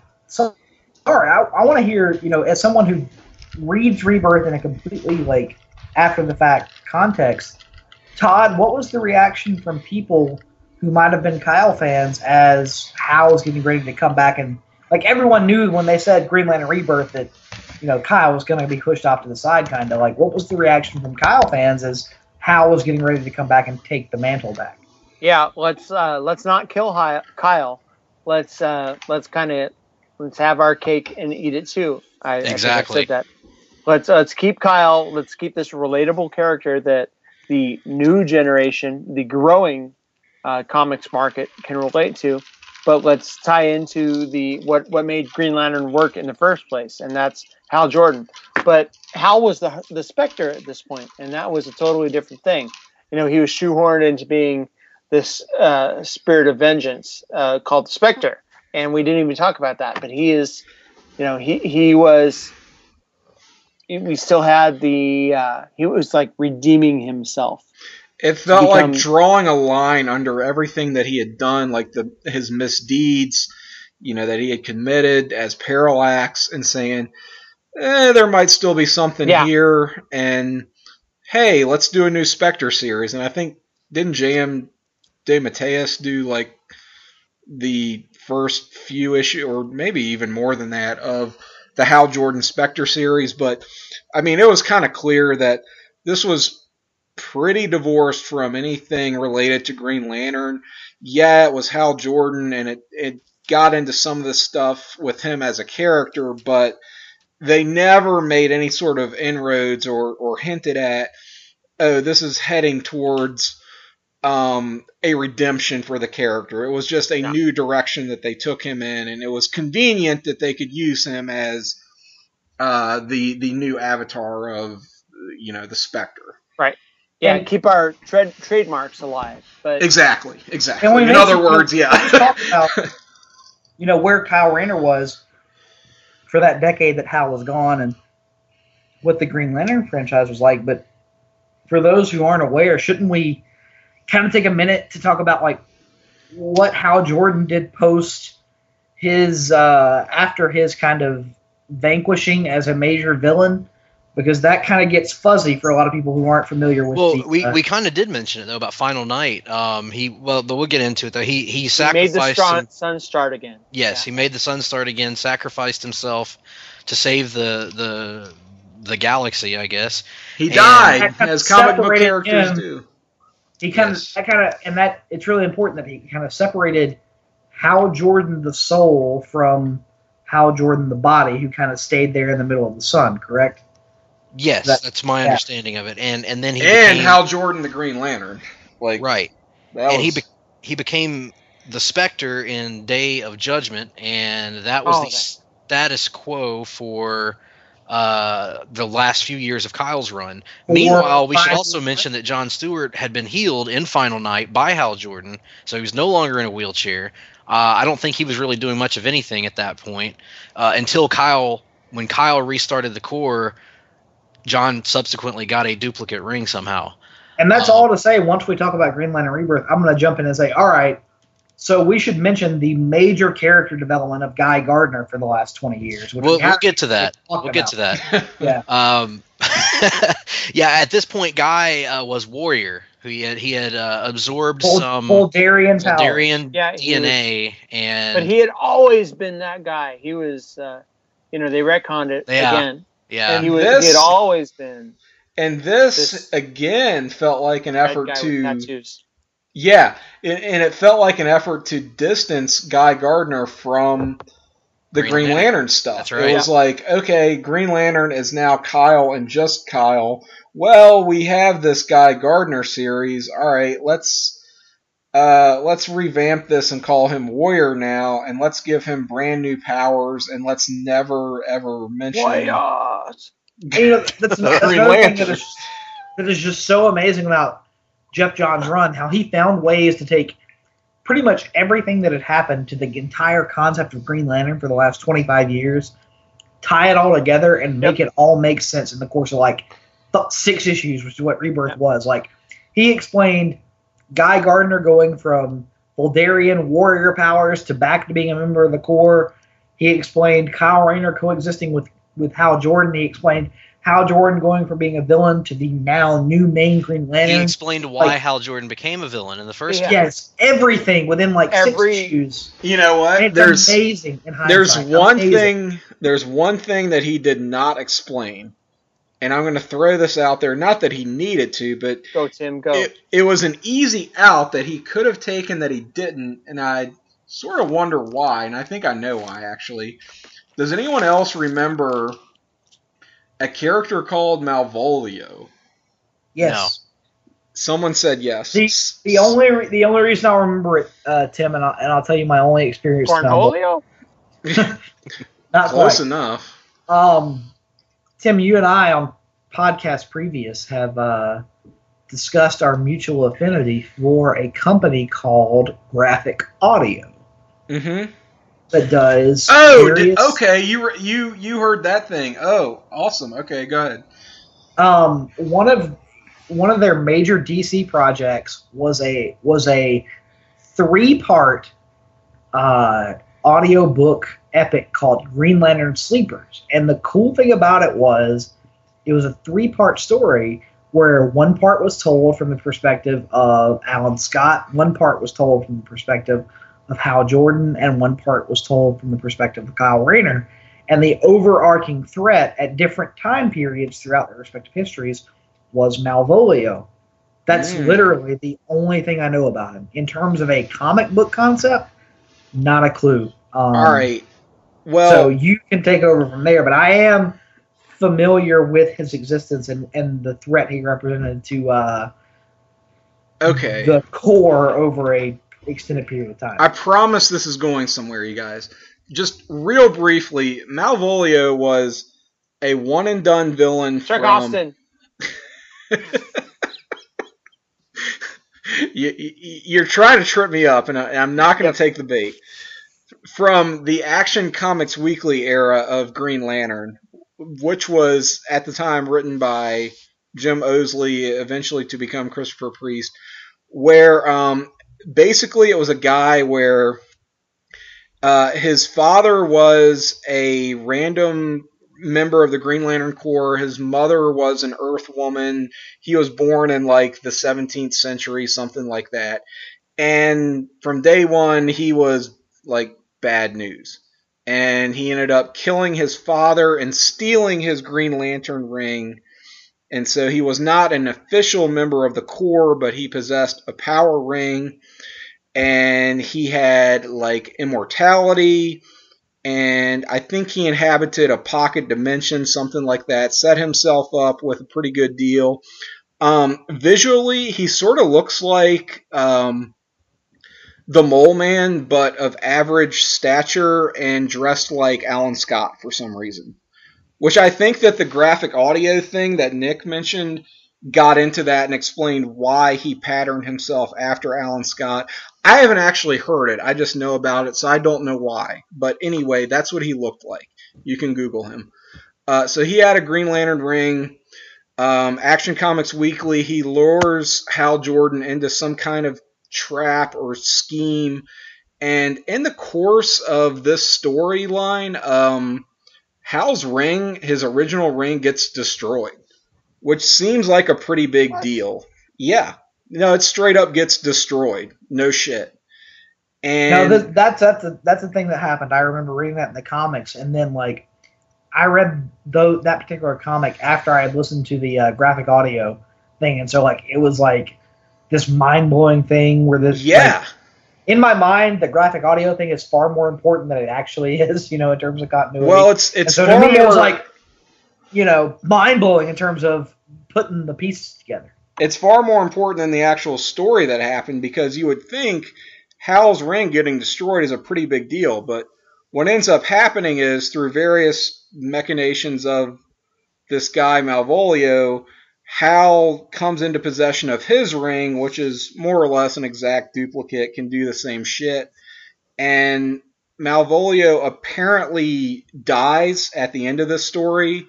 I want to hear, as someone who reads Rebirth in a completely, after-the-fact context, Todd, what was the reaction from people who might have been Kyle fans as Hal was getting ready to come back? And, everyone knew when they said Green Lantern Rebirth that, Kyle was going to be pushed off to the side, kind of. what was the reaction from Kyle fans as Hal was getting ready to come back and take the mantle back? Yeah, let's not kill Kyle. Let's have our cake and eat it too. Exactly. I said that. Let's keep Kyle. Let's keep this relatable character that the new generation, the growing comics market can relate to. But let's tie into what made Green Lantern work in the first place, and that's Hal Jordan. But Hal was the Spectre at this point, and that was a totally different thing. He was shoehorned into being this spirit of vengeance called the Spectre. And we didn't even talk about that, but he is, he was, we still had he was redeeming himself. It felt like drawing a line under everything that he had done, his misdeeds, that he had committed as Parallax, and saying, there might still be something here, and hey, let's do a new Spectre series. And I think, didn't J.M. DeMatteis do, the first few issues, or maybe even more than that, of the Hal Jordan Spectre series? But I mean, it was kind of clear that this was pretty divorced from anything related to Green Lantern. Yeah, it was Hal Jordan, and it got into some of the stuff with him as a character, but they never made any sort of inroads or hinted at, oh, this is heading towards a redemption for the character. It was just a new direction that they took him in, and it was convenient that they could use him as the new avatar of, the Spectre. Right. Yeah, and keep our trademarks alive. But Exactly. In other words, yeah. Talk about, where Kyle Rayner was for that decade that Hal was gone, and what the Green Lantern franchise was like. But for those who aren't aware, shouldn't we kind of take a minute to talk about like what Hal Jordan did post his after his kind of vanquishing as a major villain? Because that kind of gets fuzzy for a lot of people who aren't familiar with. Well, we kind of did mention it though about Final Night. We'll get into it though. He sacrificed. He made the sun start again. Yes, he made the sun start again. Sacrificed himself to save the galaxy, I guess. He died, as comic book characters do. He kind of, and that it's really important that he kind of separated Hal Jordan the soul from Hal Jordan the body, who kind of stayed there in the middle of the sun. Correct? Yes, that's my understanding of it. And then he became Hal Jordan the Green Lantern, right. And he became the Spectre in Day of Judgment, and that was the status quo for the last few years of Kyle's run. Meanwhile, we should also mention that John Stewart had been healed in Final Night by Hal Jordan, so he was no longer in a wheelchair. I don't think he was really doing much of anything at that point until when Kyle restarted the Corps. John subsequently got a duplicate ring somehow. And that's all to say, once we talk about Green Lantern Rebirth, I'm going to jump in and say, all right, so we should mention the major character development of Guy Gardner for the last 20 years. We'll get to that. Yeah. Yeah, at this point, Guy was Warrior. He had absorbed some Voldarian DNA. But he had always been that guy. He was, they retconned it again. Yeah, and he had always been. And this again felt like an effort to. Tattoos. Yeah, and it felt like an effort to distance Guy Gardner from the Green Lantern stuff. That's right. It was like, okay, Green Lantern is now Kyle and just Kyle. Well, we have this Guy Gardner series. All right, let's revamp this and call him Warrior now, and let's give him brand new powers, and let's never ever mention that's another thing that is just so amazing about Jeff Johns' run, how he found ways to take pretty much everything that had happened to the entire concept of Green Lantern for the last 25 years, tie it all together, and make it all make sense in the course of like 6 issues, which is what Rebirth was. Like, he explained Guy Gardner going from Voldarian warrior powers to back to being a member of the Corps. He explained Kyle Rayner coexisting with Hal Jordan. He explained Hal Jordan going from being a villain to the now new main Green Lantern. He explained why Hal Jordan became a villain in the first place. Yes, everything within 6 issues. You know what? And it's amazing in hindsight. There's one thing that he did not explain. And I'm going to throw this out there, not that he needed to, but go, Tim, go. It was an easy out that he could have taken that he didn't, and I sort of wonder why, and I think I know why, actually. Does anyone else remember a character called Malvolio? Yes. No. Someone said yes. The only reason I remember it, Tim, and I'll tell you my only experience. Cornholio? Not close quite. enough. Tim, you and I on podcast previous have discussed our mutual affinity for a company called Graphic Audio. Mm-hmm. That does. Okay. You heard that thing. Oh, awesome. Okay, go ahead. One of their major DC projects was a 3-part audio book epic called Green Lantern Sleepers. And the cool thing about it was a 3-part story where one part was told from the perspective of Alan Scott, one part was told from the perspective of Hal Jordan, and one part was told from the perspective of Kyle Rayner. And the overarching threat at different time periods throughout their respective histories was Malvolio. That's literally the only thing I know about him. In terms of a comic book concept, not a clue. All right. Well, so you can take over from there. But I am familiar with his existence and the threat he represented to the core over a extended period of time. I promise this is going somewhere, you guys. Just real briefly, Malvolio was a one-and-done villain Chuck from... Austin. You're trying to trip me up, and I'm not going to take the bait. From the Action Comics Weekly era of Green Lantern, which was, at the time, written by Jim Owsley, eventually to become Christopher Priest, where basically it was a guy where his father was a random member of the Green Lantern Corps. His mother was an Earth woman. He was born in like the 17th century, something like that. And from day one, he was like bad news. And he ended up killing his father and stealing his Green Lantern ring. And so he was not an official member of the Corps, but he possessed a power ring. And he had like immortality. And I think he inhabited a pocket dimension, something like that. Set himself up with a pretty good deal. Visually, he sort of looks like the Mole Man, but of average stature and dressed like Alan Scott for some reason. Which I think that the graphic audio thing that Nick mentioned got into that and explained why he patterned himself after Alan Scott. I haven't actually heard it. I just know about it, so I don't know why. But anyway, that's what he looked like. You can Google him. So he had a Green Lantern ring. Action Comics Weekly, he lures Hal Jordan into some kind of trap or scheme. And in the course of this storyline, Hal's ring, his original ring, gets destroyed. Which seems like a pretty big deal. Yeah. No, it straight up gets destroyed. No shit. And no, that's the thing that happened. I remember reading that in the comics, and then like I read that particular comic after I had listened to the graphic audio thing, and so like it was like this mind blowing thing where this like, in my mind the graphic audio thing is far more important than it actually is, in terms of continuity. Well, it's so to me it was like mind blowing in terms of putting the pieces together. It's far more important than the actual story that happened, because you would think Hal's ring getting destroyed is a pretty big deal, but what ends up happening is through various machinations of this guy Malvolio, Hal comes into possession of his ring, which is more or less an exact duplicate, can do the same shit, and Malvolio apparently dies at the end of this story.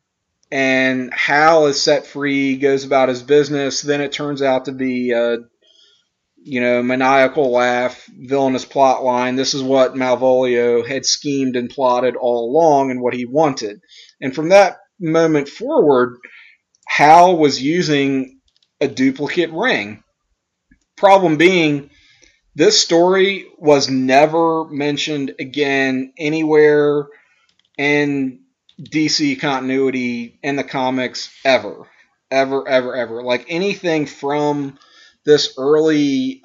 And Hal is set free, goes about his business. Then it turns out to be maniacal laugh, villainous plot line. This is what Malvolio had schemed and plotted all along and what he wanted. And from that moment forward, Hal was using a duplicate ring. Problem being, this story was never mentioned again anywhere in DC continuity in the comics ever. Like anything from this early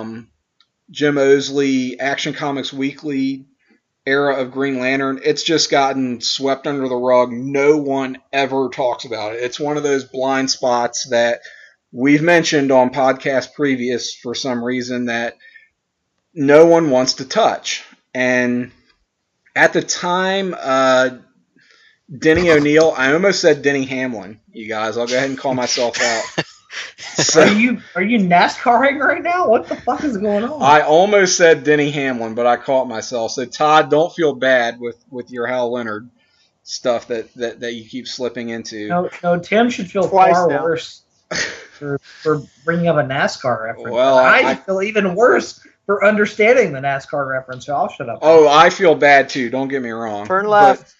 Jim Owsley Action Comics Weekly era of Green Lantern, it's just gotten swept under the rug. No one ever talks about it. It's one of those blind spots that we've mentioned on podcasts previous for some reason that no one wants to touch. And at the time, Denny O'Neil, I almost said Denny Hamlin, you guys. I'll go ahead and call myself out. So, are you NASCARing right now? What the fuck is going on? I almost said Denny Hamlin, but I caught myself. So Todd, don't feel bad with your Hal Leonard stuff that you keep slipping into. No, Tim should feel far worse for bringing up a NASCAR reference. Well, I feel even worse for understanding the NASCAR reference, so I'll shut up. Oh, I feel bad too. Don't get me wrong. Turn left.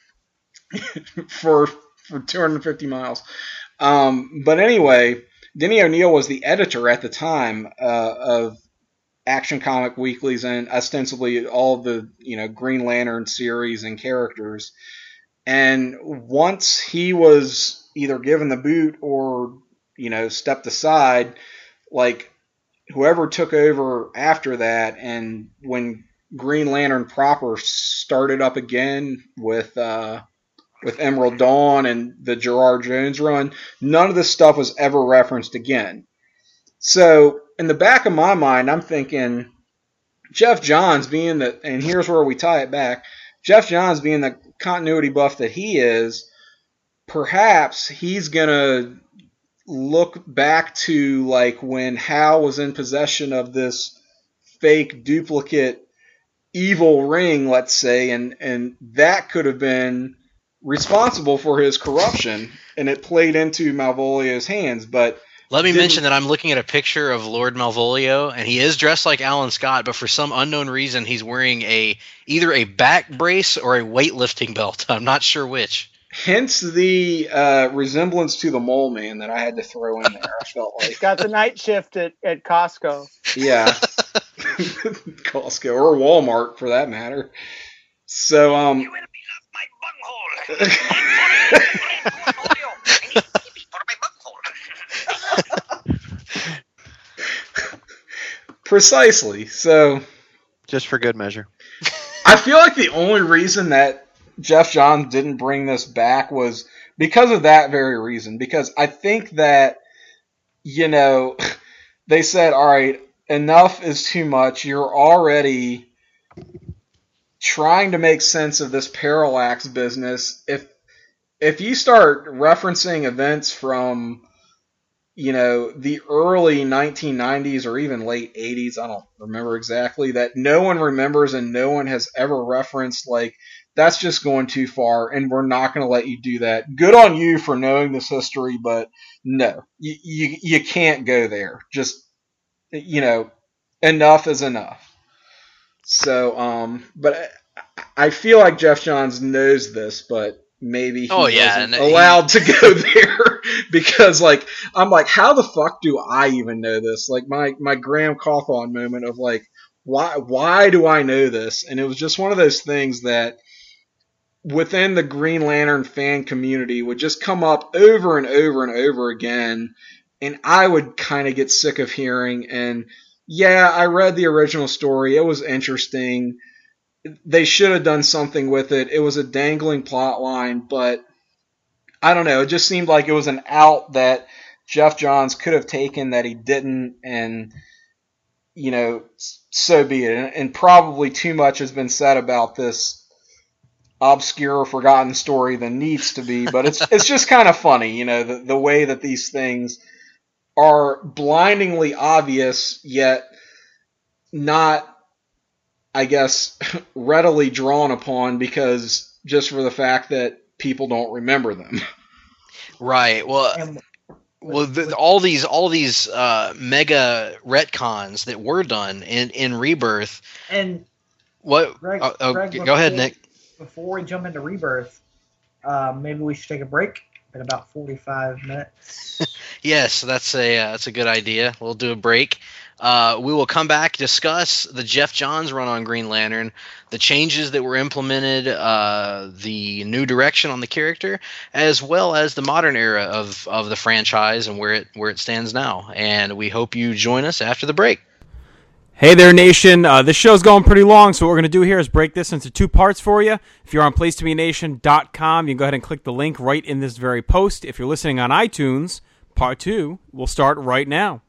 For 250 miles. But anyway, Denny O'Neil was the editor at the time of Action Comic Weeklies and ostensibly all the Green Lantern series and characters. And once he was either given the boot or stepped aside, like whoever took over after that, and when Green Lantern proper started up again with Emerald Dawn and the Gerard Jones run, none of this stuff was ever referenced again. So in the back of my mind, I'm thinking Jeff Johns being and here's where we tie it back, Jeff Johns being the continuity buff that he is, perhaps he's going to look back to like when Hal was in possession of this fake duplicate evil ring, let's say, and that could have been responsible for his corruption, and it played into Malvolio's hands. But let me mention that I'm looking at a picture of Lord Malvolio, and he is dressed like Alan Scott, but for some unknown reason, he's wearing either a back brace or a weightlifting belt. I'm not sure which. Hence the resemblance to the Mole Man that I had to throw in there. I felt like he's got the night shift at Costco. Yeah, Costco or Walmart for that matter. So precisely. So just for good measure. I feel like the only reason that Jeff Johns didn't bring this back was because of that very reason. Because I think that, they said, all right, enough is too much. You're already trying to make sense of this parallax business. If you start referencing events from, the early 1990s or even late 80s, I don't remember exactly, that no one remembers and no one has ever referenced, like, that's just going too far, and we're not going to let you do that. Good on you for knowing this history, but no, you can't go there. Just, enough is enough. So, but I feel like Jeff Johns knows this, but maybe he wasn't allowed to go there because, like, I'm like, how the fuck do I even know this? Like, my Graham Cawthon moment of, like, why do I know this? And it was just one of those things that within the Green Lantern fan community would just come up over and over and over again, and I would kind of get sick of hearing. And yeah, I read the original story. It was interesting. They should have done something with it. It was a dangling plot line, but I don't know. It just seemed like it was an out that Jeff Johns could have taken that he didn't, and, so be it. And probably too much has been said about this obscure, forgotten story than needs to be, but it's just kind of funny, the way that these things are blindingly obvious, yet not, I guess, readily drawn upon because just for the fact that people don't remember them. Right. Well, all these mega retcons that were done in Rebirth. And what? Greg, go ahead, Nick. Before we jump into Rebirth, maybe we should take a break in about 45 minutes. Yes, that's a good idea. We'll do a break. We will come back, discuss the Jeff Johns run on Green Lantern, the changes that were implemented, the new direction on the character, as well as the modern era of the franchise and where it stands now. And we hope you join us after the break. Hey there, nation. This show's going pretty long, so what we're going to do here is break this into two parts for you. If you're on PlaceToBeNation.com, you can go ahead and click the link right in this very post. If you're listening on iTunes, part 2 will start right now.